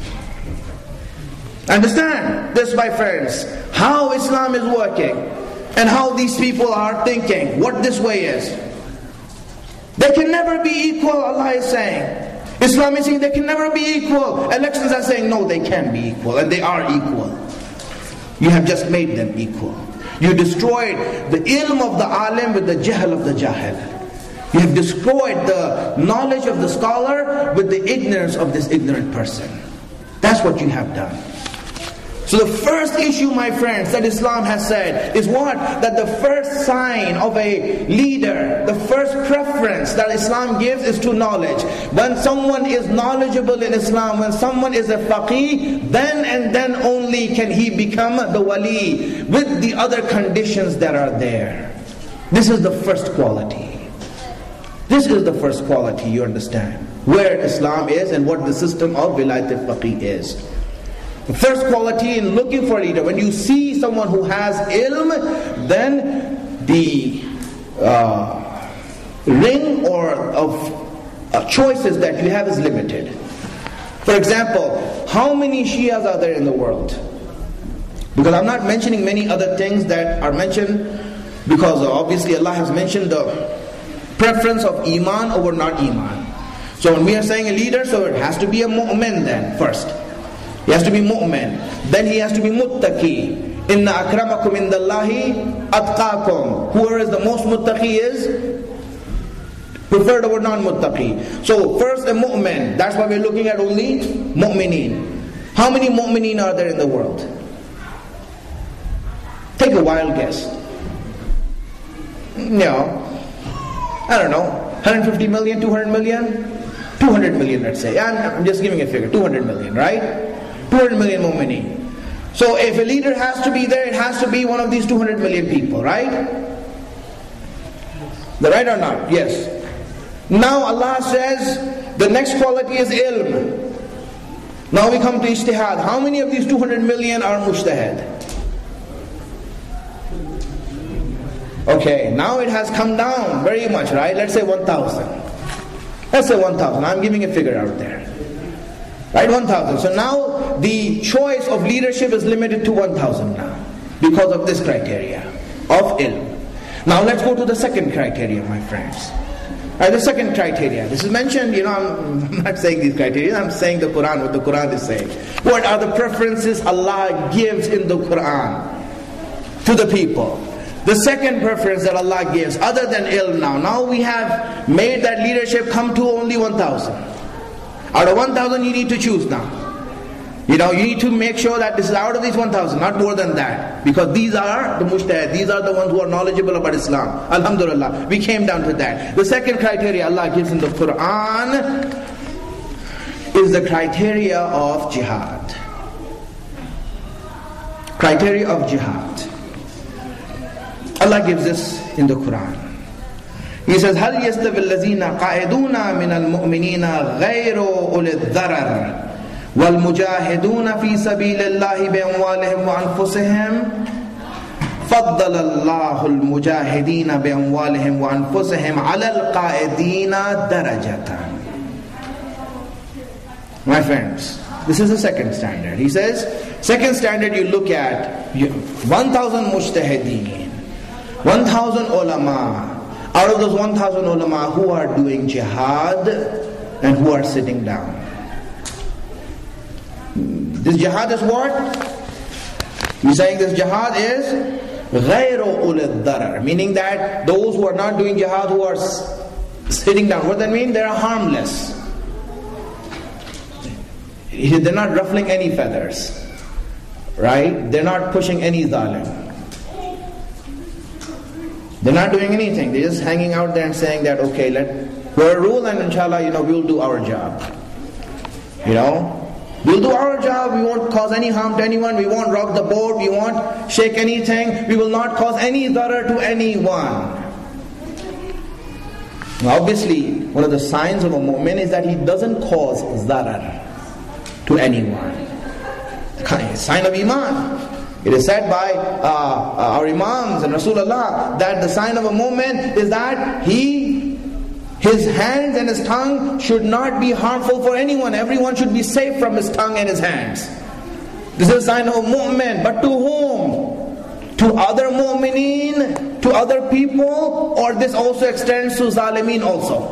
Understand this, my friends, how Islam is working and how these people are thinking, what this way is. They can never be equal, Allah is saying. Islam is saying they can never be equal. Elections are saying no, they can be equal, and they are equal. You have just made them equal. You destroyed the ilm of the alim with the jahl of the jahil. You have destroyed the knowledge of the scholar with the ignorance of this ignorant person. That's what you have done. So the first issue, my friends, that Islam has said is what? That the first sign of a leader, the first preference that Islam gives is to knowledge. When someone is knowledgeable in Islam, when someone is a faqih, then and then only can he become the wali with the other conditions that are there. This is the first quality. This is the first quality, you understand, where Islam is and what the system of wilayat al-faqih is. The first quality in looking for a leader, when you see someone who has ilm, then the uh, ring or of uh, choices that you have is limited. For example, how many Shias are there in the world? Because I'm not mentioning many other things that are mentioned, because obviously Allah has mentioned the preference of iman over not iman. So when we are saying a leader, so it has to be a mu'min then first. He has to be mu'min. Then he has to be muttaqi. Inna akramakum indallahi atqakum. Whoever is the most muttaqi is preferred over non-muttaqi. So first a mu'min. That's why we're looking at only mu'mineen. How many mu'mineen are there in the world? Take a wild guess. No. I don't know. one hundred fifty million, two hundred million? two hundred million, let's say. I'm, I'm just giving a figure. two hundred million, right? two hundred million mu'mineen. So if a leader has to be there, it has to be one of these two hundred million people, right? The right or not? Yes. Now Allah says the next quality is ilm. Now we come to ijtihad. How many of these two hundred million are mujtahid? Okay, now it has come down very much, right? Let's say one thousand. Let's say one thousand. I'm giving a figure out there. Right, one thousand. So now the choice of leadership is limited to one thousand now. because of this criteria of ilm. Now let's go to the second criteria, my friends. Uh, the second criteria. This is mentioned, you know, I'm, I'm not saying these criteria, I'm saying the Quran, what the Quran is saying. What are the preferences Allah gives in the Quran to the people? The second preference that Allah gives, other than ilm now. Now we have made that leadership come to only one thousand. Out of one thousand you need to choose now. You know, you need to make sure that this is out of these one thousand, not more than that. Because these are the mujtahid, these are the ones who are knowledgeable about Islam. Alhamdulillah, we came down to that. The second criteria Allah gives in the Quran is the criteria of jihad. Criteria of jihad. Allah gives this in the Quran. He says, هَلْ يَسْتَوِي الَّذِينَ قَاعِدُونَ مِنَ الْمُؤْمِنِينَ غَيْرُ أُولِي الضَّرَرِ وَالْمُجَاهِدُونَ فِي سَبِيلِ اللَّهِ بِأَمْوَالِهِمْ وَأَنفُسِهِمْ فَضَّلَ اللَّهُ الْمُجَاهِدِينَ بِأَمْوَالِهِمْ وَأَنفُسِهِمْ عَلَى الْقَاعِدِينَ دَرَجَةً. My friends, this is the second standard. He says, second standard, you look at one thousand mujtahideen, one thousand ulama. Out of those one thousand ulama, who are doing jihad and who are sitting down? This jihad is what? He's saying this jihad is غَيْرُ أُولِي الضَّرَرِ, meaning that those who are not doing jihad, who are sitting down. What does that mean? They are harmless. They're not ruffling any feathers. Right? They're not pushing any zalim. They're not doing anything. They're just hanging out there and saying that, okay, let we're a rule and inshallah, you know, we'll do our job. You know? We'll do our job, we won't cause any harm to anyone, we won't rock the boat, we won't shake anything, we will not cause any darar to anyone. Now obviously, one of the signs of a mu'min is that he doesn't cause darar to anyone. A sign of iman. It is said by uh, our imams and Rasulullah that the sign of a mu'min is that he His hands and his tongue should not be harmful for anyone. Everyone should be safe from his tongue and his hands. This is a sign of a mu'min. But to whom? To other mu'mineen? To other people? Or this also extends to zalimeen also?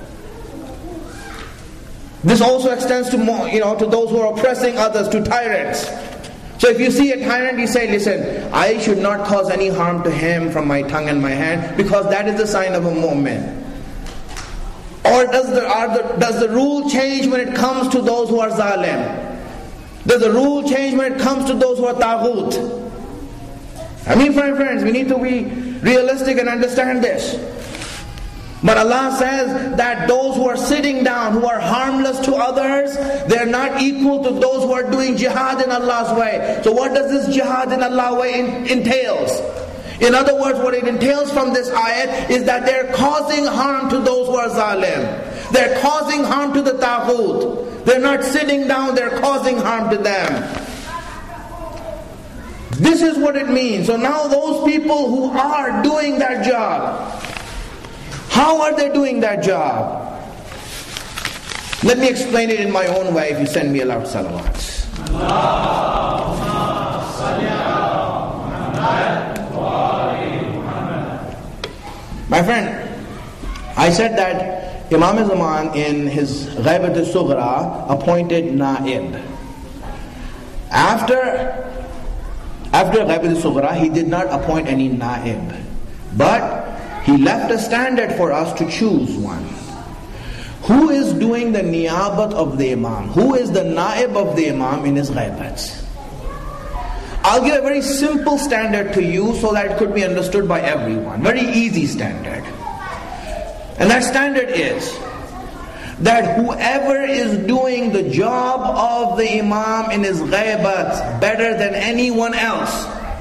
This also extends to, you know, to those who are oppressing others, to tyrants. So if you see a tyrant, you say, listen, I should not cause any harm to him from my tongue and my hand, because that is the sign of a mu'min. Or does the, are the, does the rule change when it comes to those who are zalim? Does the rule change when it comes to those who are taghut? I mean, friends, we need to be realistic and understand this. But Allah says that those who are sitting down, who are harmless to others, they're not equal to those who are doing jihad in Allah's way. So what does this jihad in Allah's way entails? In other words, what it entails from this ayat is that they're causing harm to those who are zalim. They're causing harm to the taghut. They're not sitting down, they're causing harm to them. This is what it means. So now those people who are doing that job, how are they doing that job? Let me explain it in my own way if you send me a lot of salawats. My friend, I said that Imam Zaman in his Ghaibat al-Sughra appointed Naib. After, after Ghaibat al-Sughra, he did not appoint any Naib. But he left a standard for us to choose one. Who is doing the niyabat of the Imam? Who is the Naib of the Imam in his Ghaibats? I'll give a very simple standard to you so that it could be understood by everyone. Very easy standard. And that standard is that whoever is doing the job of the Imam in his ghaibat better than anyone else,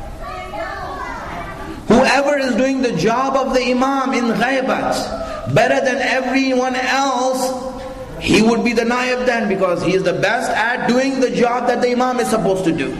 whoever is doing the job of the Imam in ghaibat better than everyone else, he would be the naib then, because he is the best at doing the job that the Imam is supposed to do.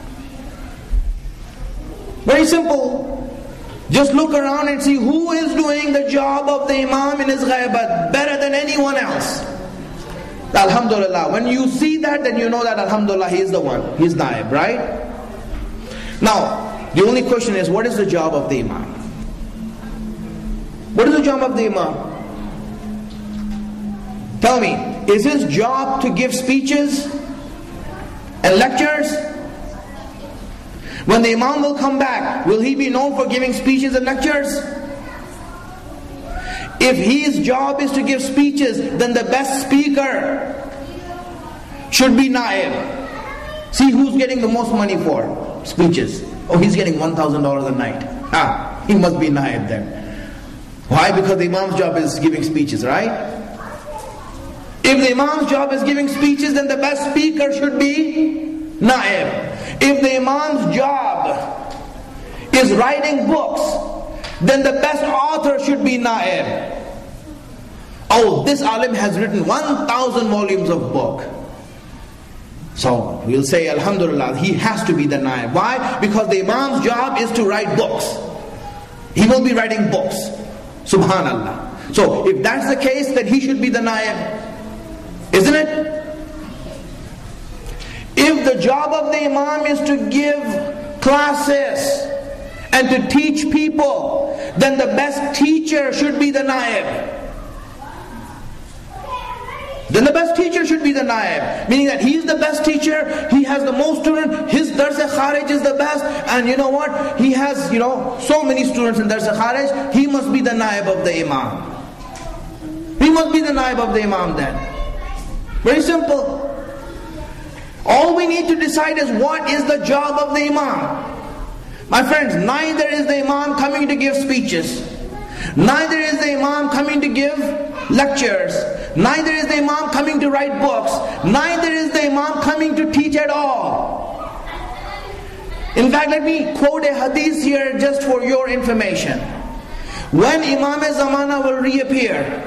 Very simple. Just look around and see who is doing the job of the Imam in his ghaibat better than anyone else. Alhamdulillah. When you see that, then you know that Alhamdulillah, he is the one. He is naib, right? Now, The only question is, what is the job of the Imam? What is the job of the Imam? Tell me, is his job to give speeches and lectures? When the Imam will come back, will he be known for giving speeches and lectures? If his job is to give speeches, then the best speaker should be Naib. See who's getting the most money for speeches. Oh, he's getting one thousand dollars a night. Ah, he must be Naib then. Why? Because the Imam's job is giving speeches, right? If the Imam's job is giving speeches, then the best speaker should be Naib. If the Imam's job is writing books, then the best author should be Naib. Oh, this alim has written one thousand volumes of book. So we'll say, Alhamdulillah, he has to be the Naib. Why? Because the Imam's job is to write books. He will be writing books. Subhanallah. So if that's the case, then he should be the Naib. Isn't it? If the job of the Imam is to give classes and to teach people, then the best teacher should be the Naib. Then the best teacher should be the Naib. Meaning that he is the best teacher, he has the most students, his Dars-e-Kharij is the best, and you know what? He has, you know, so many students in Dars-e-Kharij, he must be the Naib of the Imam. He must be the Naib of the Imam then. Very simple. All we need to decide is what is the job of the Imam. My friends, neither is the Imam coming to give speeches. Neither is the Imam coming to give lectures. Neither is the Imam coming to write books. Neither is the Imam coming to teach at all. In fact, let me quote a hadith here just for your information. When Imam-e-Zamana will reappear,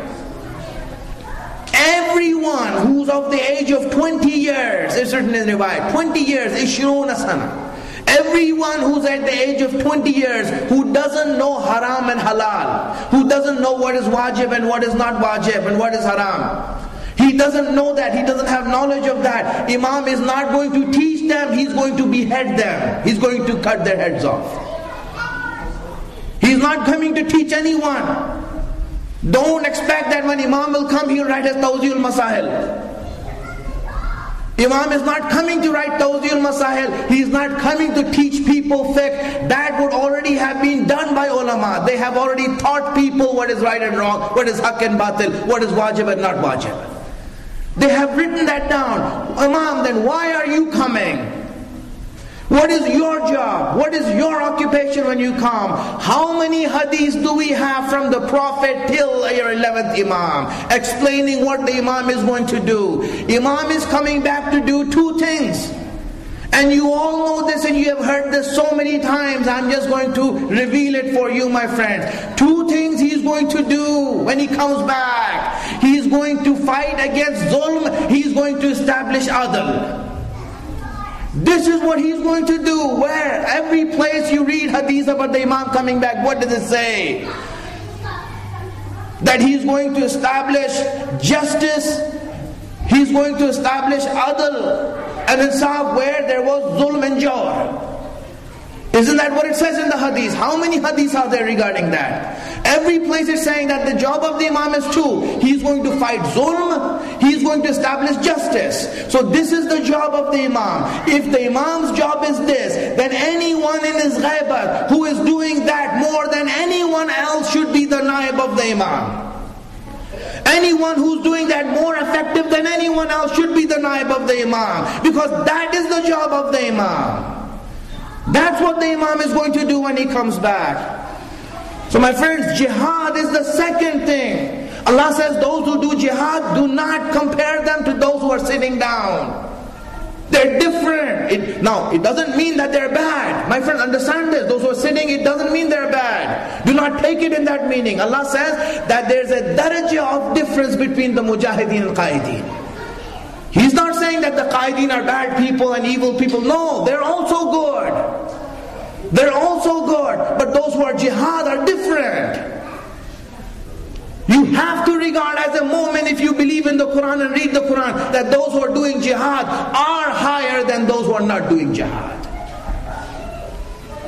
everyone who's of the age of twenty years, it's written in Riwayat, twenty years, ishruna sana. Everyone who's at the age of twenty years, who doesn't know haram and halal, who doesn't know what is wajib and what is not wajib and what is haram, he doesn't know that, he doesn't have knowledge of that, Imam is not going to teach them, he's going to behead them, he's going to cut their heads off. He's not coming to teach anyone. Don't expect that when Imam will come, he'll write his Tawzi'ul Masahil. Imam is not coming to write Tawzi'ul Masahil. He is not coming to teach people fiqh. That would already have been done by ulama. They have already taught people what is right and wrong, what is haqq and batil, what is wajib and not wajib. They have written that down. Imam, then why are you coming? What is your job? What is your occupation when you come? How many hadiths do we have from the Prophet till your eleventh Imam, explaining what the Imam is going to do? Imam is coming back to do two things. And you all know this and you have heard this so many times. I'm just going to reveal it for you, my friends. Two things he is going to do when he comes back. He is going to fight against zulm. He is going to establish adl. This is what he's going to do. Where? Every place you read hadith about the Imam coming back, what does it say? That he's going to establish justice. He's going to establish adl and insaf where there was zulm and jawr. Isn't that what it says in the hadith? How many hadiths are there regarding that? Every place is saying that the job of the Imam is two. He's going to fight zulm, he's going to establish justice. So this is the job of the Imam. If the Imam's job is this, then anyone in his ghaibat who is doing that more than anyone else should be the naib of the Imam. Anyone who's doing that more effective than anyone else should be the naib of the Imam. Because that is the job of the Imam. That's what the Imam is going to do when he comes back. So my friends, jihad is the second thing. Allah says those who do jihad, do not compare them to those who are sitting down. They're different. It, now, it doesn't mean that they're bad. My friends, understand this. Those who are sitting, it doesn't mean they're bad. Do not take it in that meaning. Allah says that there's a darajah of difference between the mujahideen and qaideen. He's not saying that the qaideen are bad people and evil people. No, they're also good. They're also good. But those who are jihad are different. You have to regard as a moment, if you believe in the Quran and read the Quran, that those who are doing jihad are higher than those who are not doing jihad.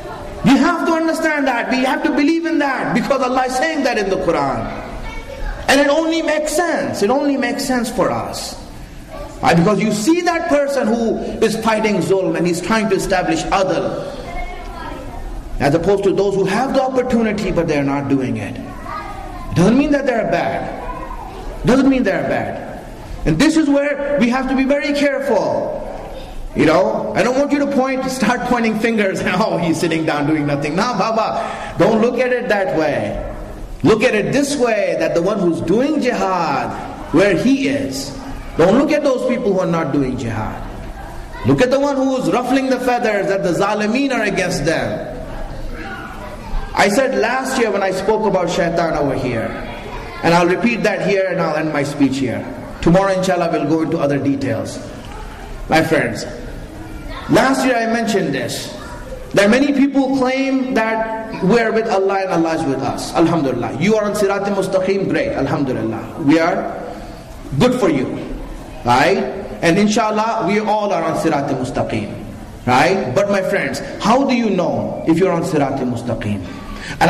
We have to understand that. We have to believe in that, because Allah is saying that in the Quran. And it only makes sense. It only makes sense for us. Right? Because you see that person who is fighting zulm and he's trying to establish adl, as opposed to those who have the opportunity but they're not doing it. It doesn't mean that they're bad. It doesn't mean they're bad. And this is where we have to be very careful. You know, I don't want you to point, start pointing fingers, oh, he's sitting down doing nothing. No, Baba, don't look at it that way. Look at it this way, that the one who's doing jihad, where he is. Don't look at those people who are not doing jihad. Look at the one who is ruffling the feathers, that the zalimeen are against them. I said last year when I spoke about shaitan over here, and I'll repeat that here and I'll end my speech here. Tomorrow inshallah we'll go into other details. My friends, last year I mentioned this, that many people claim that we're with Allah and Allah is with us. Alhamdulillah. You are on Sirat al-Mustaqim, great. Alhamdulillah. We are good for you. Right? And inshallah we all are on Sirat al-Mustaqim. Right? But my friends, how do you know if you're on Sirat al-Mustaqim? And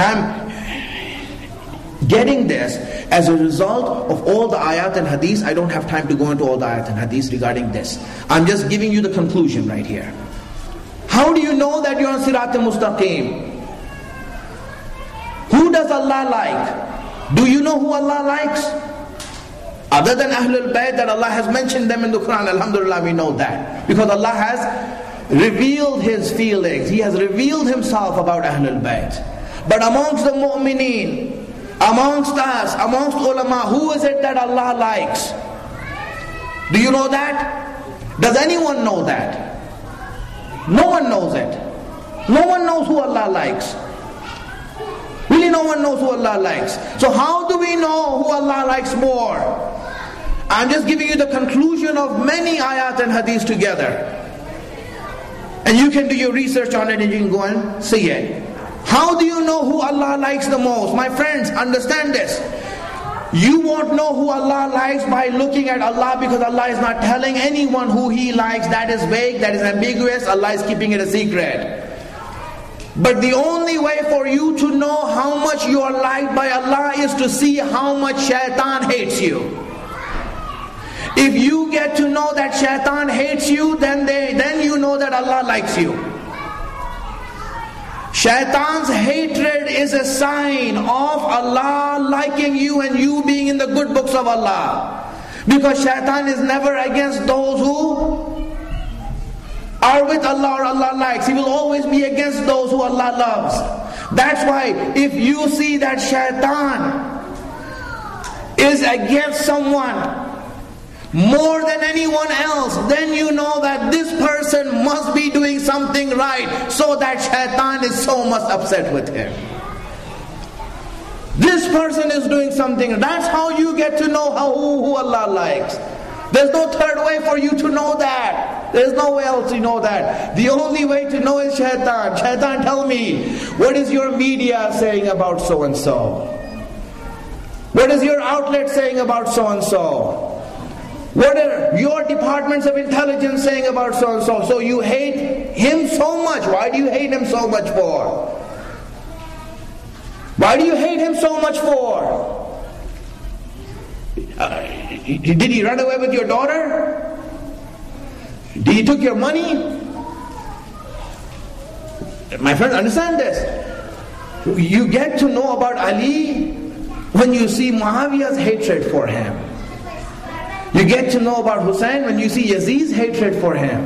I'm getting this as a result of all the ayat and hadith. I don't have time to go into all the ayat and hadith regarding this. I'm just giving you the conclusion right here. How do you know that you're on Sirat al-Mustaqim? Who does Allah like? Do you know who Allah likes? Other than Ahlul Bayt, that Allah has mentioned them in the Quran, alhamdulillah, we know that. Because Allah has revealed His feelings. He has revealed Himself about Ahlul Bayt. But amongst the mu'mineen, amongst us, amongst ulama, who is it that Allah likes? Do you know that? Does anyone know that? No one knows it. No one knows who Allah likes. Really, no one knows who Allah likes. So how do we know who Allah likes more? I'm just giving you the conclusion of many ayat and hadith together. And you can do your research on it and you can go and see it. How do you know who Allah likes the most? My friends, understand this. You won't know who Allah likes by looking at Allah, because Allah is not telling anyone who He likes. That is vague, that is ambiguous. Allah is keeping it a secret. But the only way for you to know how much you are liked by Allah is to see how much shaitan hates you. If you get to know that shaitan hates you, then they, then you know that Allah likes you. Shaitan's hatred is a sign of Allah liking you and you being in the good books of Allah. Because shaitan is never against those who are with Allah or Allah likes. He will always be against those who Allah loves. That's why if you see that shaitan is against someone more than anyone else, then you know that this person must be doing something right, so that shaitan is so much upset with him. This person is doing something. That's how you get to know how, who, who Allah likes. There's no third way for you to know that. There's no way else to know that. The only way to know is shaitan. Shaitan, tell me, what is your media saying about so and so? What is your outlet saying about so and so? What are your departments of intelligence saying about so and so? So you hate him so much. Why do you hate him so much for? Why do you hate him so much for? Uh, did he run away with your daughter? Did he took your money? My friend, understand this. You get to know about Ali when you see Muawiyah's hatred for him. You get to know about Hussein when you see Yazid's hatred for him.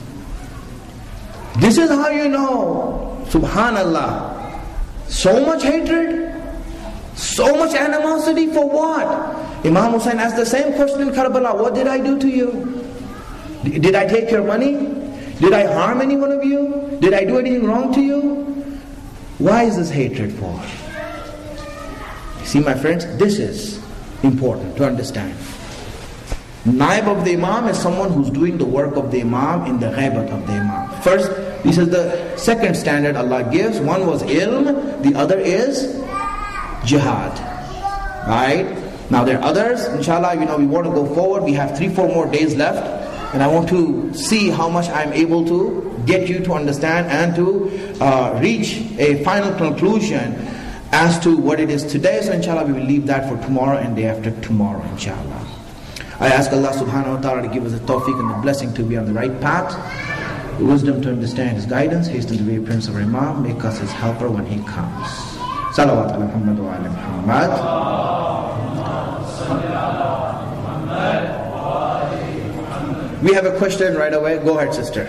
This is how you know. Subhanallah. So much hatred? So much animosity for what? Imam Hussein asked the same question in Karbala. What did I do to you? Did I take your money? Did I harm any one of you? Did I do anything wrong to you? Why is this hatred for? You see, my friends, this is important to understand. Naib of the Imam is someone who's doing the work of the Imam in the ghaibat of the Imam. First, this is the second standard Allah gives. One was ilm, the other is jihad. Right? Now there are others, inshallah, you know, we want to go forward. We have three, four more days left. and I want to see how much I'm able to get you to understand and to uh, reach a final conclusion as to what it is today. So inshallah we will leave that for tomorrow and day after tomorrow, inshallah. I ask Allah subhanahu wa ta'ala to give us the tawfiq and the blessing to be on the right path, the wisdom to understand His guidance, hasten to be a prince of our Imam, make us His helper when He comes. Salawat ala Muhammad wa ala Muhammad. We have a question right away. Go ahead, sister.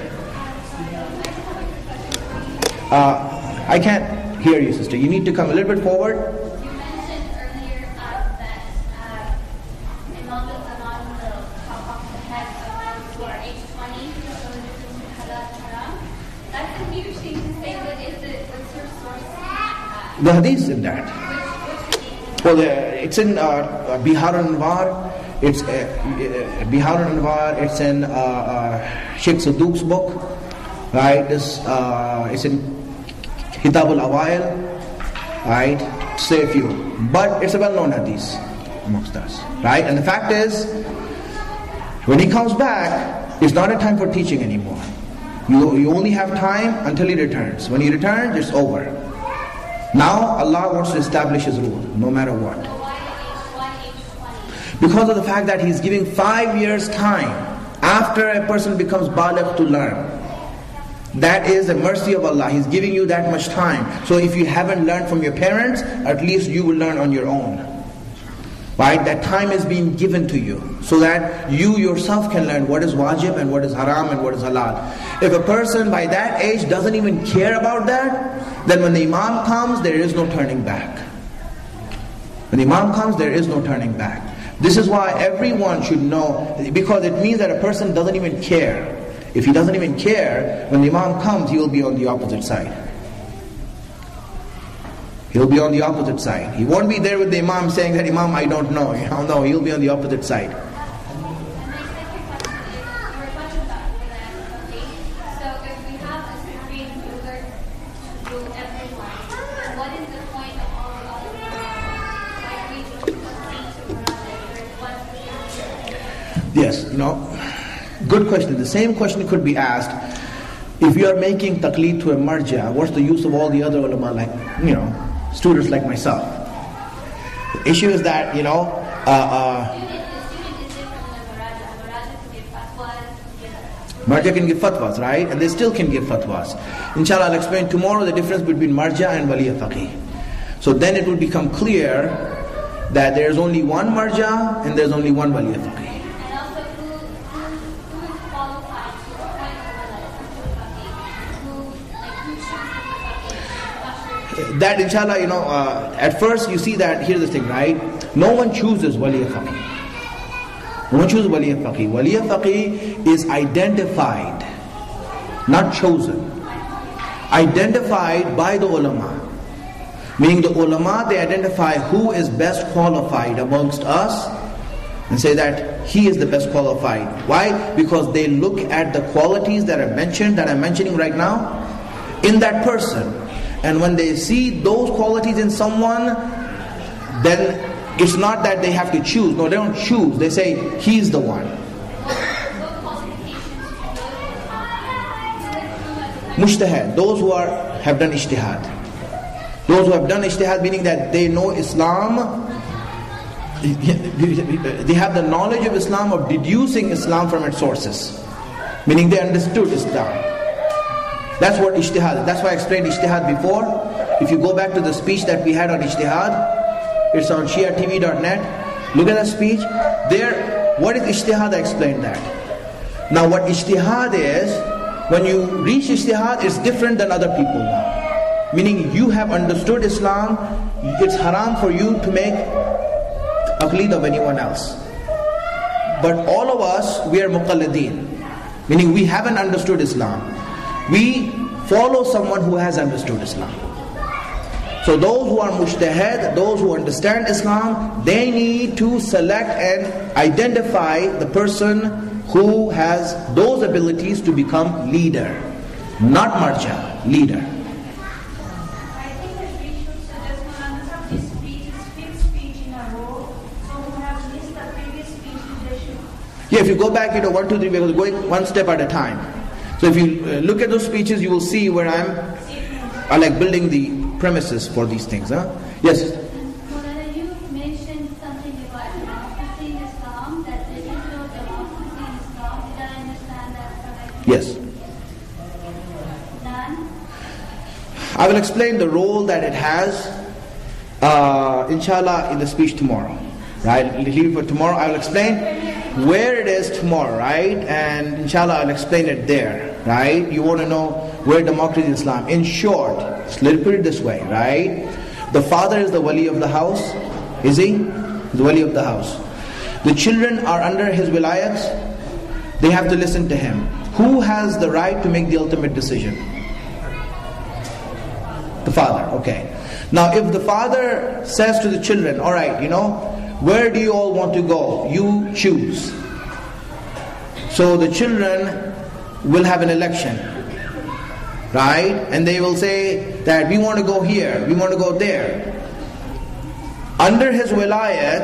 Uh, I can't hear you, sister. You need to come a little bit forward. You mentioned earlier uh, that uh, Imam al-Zaman will chop off the head of those who are age twenty, so the difference between halal and haram. That's a huge thing to say, but is it, what's your source on that? The hadith in that. Which, which hadith? Well, uh, it's in uh, Bihar al-Anwar. It's uh, uh, Bihar al-Anwar. It's in uh, uh, Sheikh Saduq's book, right? This uh, it's in Kitab al-Awail, right? To say a few, but it's a well-known hadith amongst us, right? And the fact is, when he comes back, it's not a time for teaching anymore. You you only have time until he returns. When he returns, it's over. Now Allah wants to establish His rule, no matter what. Because of the fact that He's giving five years time after a person becomes baligh to learn. That is the mercy of Allah. He's giving you that much time. So if you haven't learned from your parents, at least you will learn on your own. Right? That time is being given to you so that you yourself can learn what is wajib and what is haram and what is halal. If a person by that age doesn't even care about that, then when the Imam comes, there is no turning back. When the Imam comes, there is no turning back. This is why everyone should know, because it means that a person doesn't even care. If he doesn't even care, when the Imam comes, he will be on the opposite side. He'll be on the opposite side. He won't be there with the Imam saying that, Imam, I don't know. You know, no, he'll be on the opposite side. Yes, you know, good question. The same question could be asked, if you are making taqleed to a marja, what's the use of all the other ulama, like, you know, students like myself? The issue is that, you know, uh, uh, marja can give fatwas, right? And they still can give fatwas. Inshallah, I'll explain tomorrow the difference between marja and wali faqih. So then it will become clear that there is only one marja and there is only one wali faqih. That inshallah, you know, uh, at first you see that, here's the thing, right? No one chooses wali faqih. No one chooses wali faqih. Wali faqih is identified, not chosen. Identified by the ulama. Meaning the ulama, they identify who is best qualified amongst us and say that he is the best qualified. Why? Because they look at the qualities that are mentioned, that I'm mentioning right now, in that person. And when they see those qualities in someone, then it's not that they have to choose. No, they don't choose. They say, he's the one. Mujtahid, those who are have done ijtihad. Those who have done ijtihad, meaning that they know Islam, they have the knowledge of Islam, of deducing Islam from its sources. Meaning they understood Islam. That's what ijtihad is. That's why I explained ijtihad before. If you go back to the speech that we had on ijtihad, it's on shia t v dot net. Look at that speech. There, what is ijtihad? I explained that. Now what ijtihad is, when you reach ijtihad, it's different than other people now. Meaning you have understood Islam, it's haram for you to make taqleed of anyone else. But all of us, we are muqalladeen. Meaning we haven't understood Islam. We follow someone who has understood Islam. So those who are mujtahid, those who understand Islam, they need to select and identify the person who has those abilities to become leader. Not marja, leader. I think that we should suggest one of these speeches, fifth speech in a row, so who have missed the previous speech, they should. Yeah, if you go back, you know, one, two, three, because we're going one step at a time. So if you uh, look at those speeches, you will see where I'm, I like building the premises for these things. Huh? Yes? Maulana, you mentioned something about democracy in Islam, that there is no democracy in Islam. Did I understand that correctly? Yes. None? I will explain the role that it has, uh, inshallah, in the speech tomorrow. Right? Leave it for tomorrow. I will explain where it is tomorrow, right? And inshallah, I'll explain it there, right? You want to know where democracy is Islam. In short, let's put it this way, right? The father is the wali of the house, is he? The wali of the house. The children are under his wilayat. They have to listen to him. Who has the right to make the ultimate decision? The father, okay. Now, if the father says to the children, all right, you know, where do you all want to go? You choose. So the children will have an election, right? And they will say that we want to go here, we want to go there. Under his wilayat,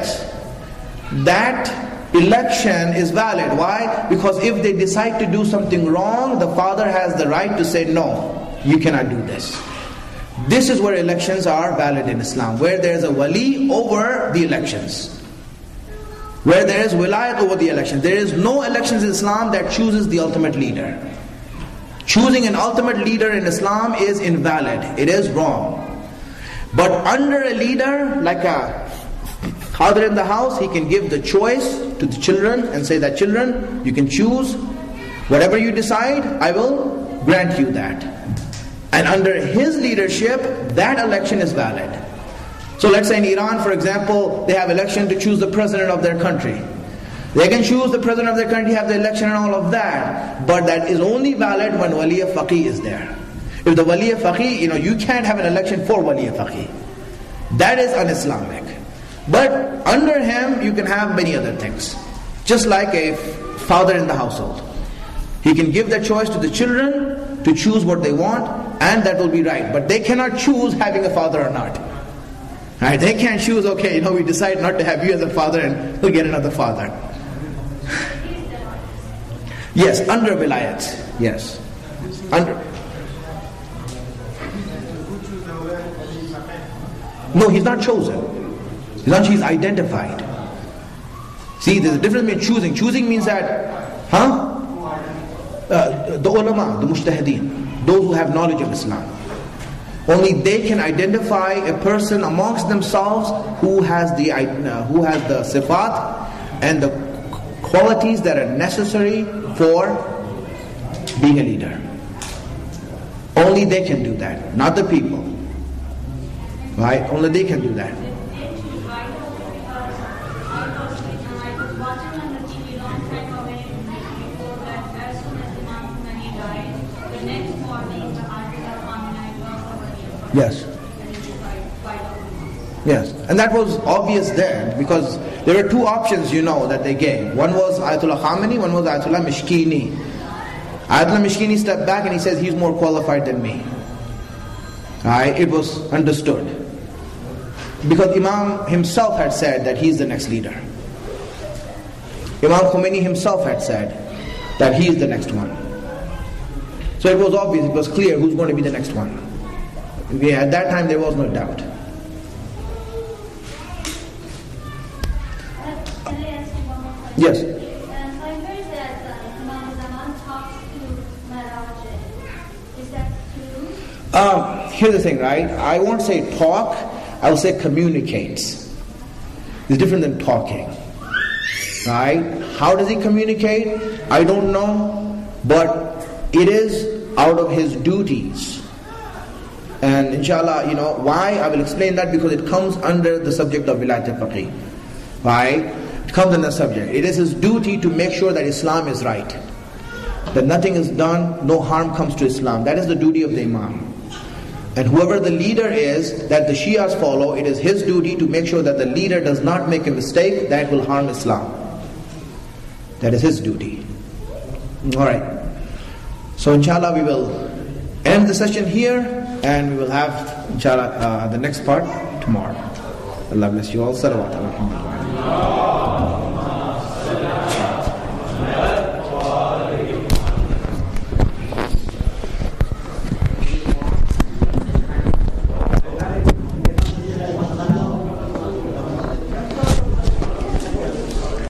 that election is valid. Why? Because if they decide to do something wrong, the father has the right to say, no, you cannot do this. This is where elections are valid in Islam, where there is a wali over the elections, where there is wilayat over the elections. There is no elections in Islam that chooses the ultimate leader. Choosing an ultimate leader in Islam is invalid. It is wrong. But under a leader, like a father in the house, he can give the choice to the children and say that, children, you can choose. Whatever you decide, I will grant you that. And under his leadership, that election is valid. So let's say in Iran, for example, they have election to choose the president of their country. They can choose the president of their country, have the election and all of that. But that is only valid when Wali Faqih is there. If the Wali Faqih, you know, you can't have an election for Wali Faqih. That is un-Islamic. But under him, you can have many other things. Just like a father in the household. He can give the choice to the children to choose what they want, and that will be right. But they cannot choose having a father or not. Right? They can't choose, okay, you know, we decide not to have you as a father and we'll get another father. Yes, under wilayat. Yes. Under. No, he's not chosen. He's not, he's identified. See, there's a difference between choosing. Choosing means that, huh? Uh, the ulama, the mujtahideen, those who have knowledge of Islam. Only they can identify a person amongst themselves who has the uh, who has the sifat and the qualities that are necessary for being a leader. Only they can do that, not the people. Right? Only they can do that. Yes. Yes. And that was obvious there, because there were two options, you know, that they gave. One was Ayatollah Khamenei, one was Ayatollah Mishkini. Ayatollah Mishkini stepped back and he says, he's more qualified than me. Right? It was understood. Because Imam himself had said that he's the next leader. Imam Khomeini himself had said that he is the next one. So it was obvious, it was clear who's going to be the next one. Yeah, at that time there was no doubt. Can I ask you one more question? Yes. Um, I heard that uh, Imam Zaman talks to Maraj. Is that true? Um, here's the thing, right? I won't say talk, I will say communicates. It's different than talking. Right? How does he communicate? I don't know. But it is out of his duties. And inshallah, you know, why? I will explain that, because it comes under the subject of Wilayat al-Faqih. Right? It comes under the subject. It is his duty to make sure that Islam is right. That nothing is done, no harm comes to Islam. That is the duty of the Imam. And whoever the leader is, that the Shias follow, it is his duty to make sure that the leader does not make a mistake that will harm Islam. That is his duty. Alright. So inshallah we will end the session here, and we will have inshallah uh, the next part tomorrow. Allah bless you all. Salawat ala Muhammad.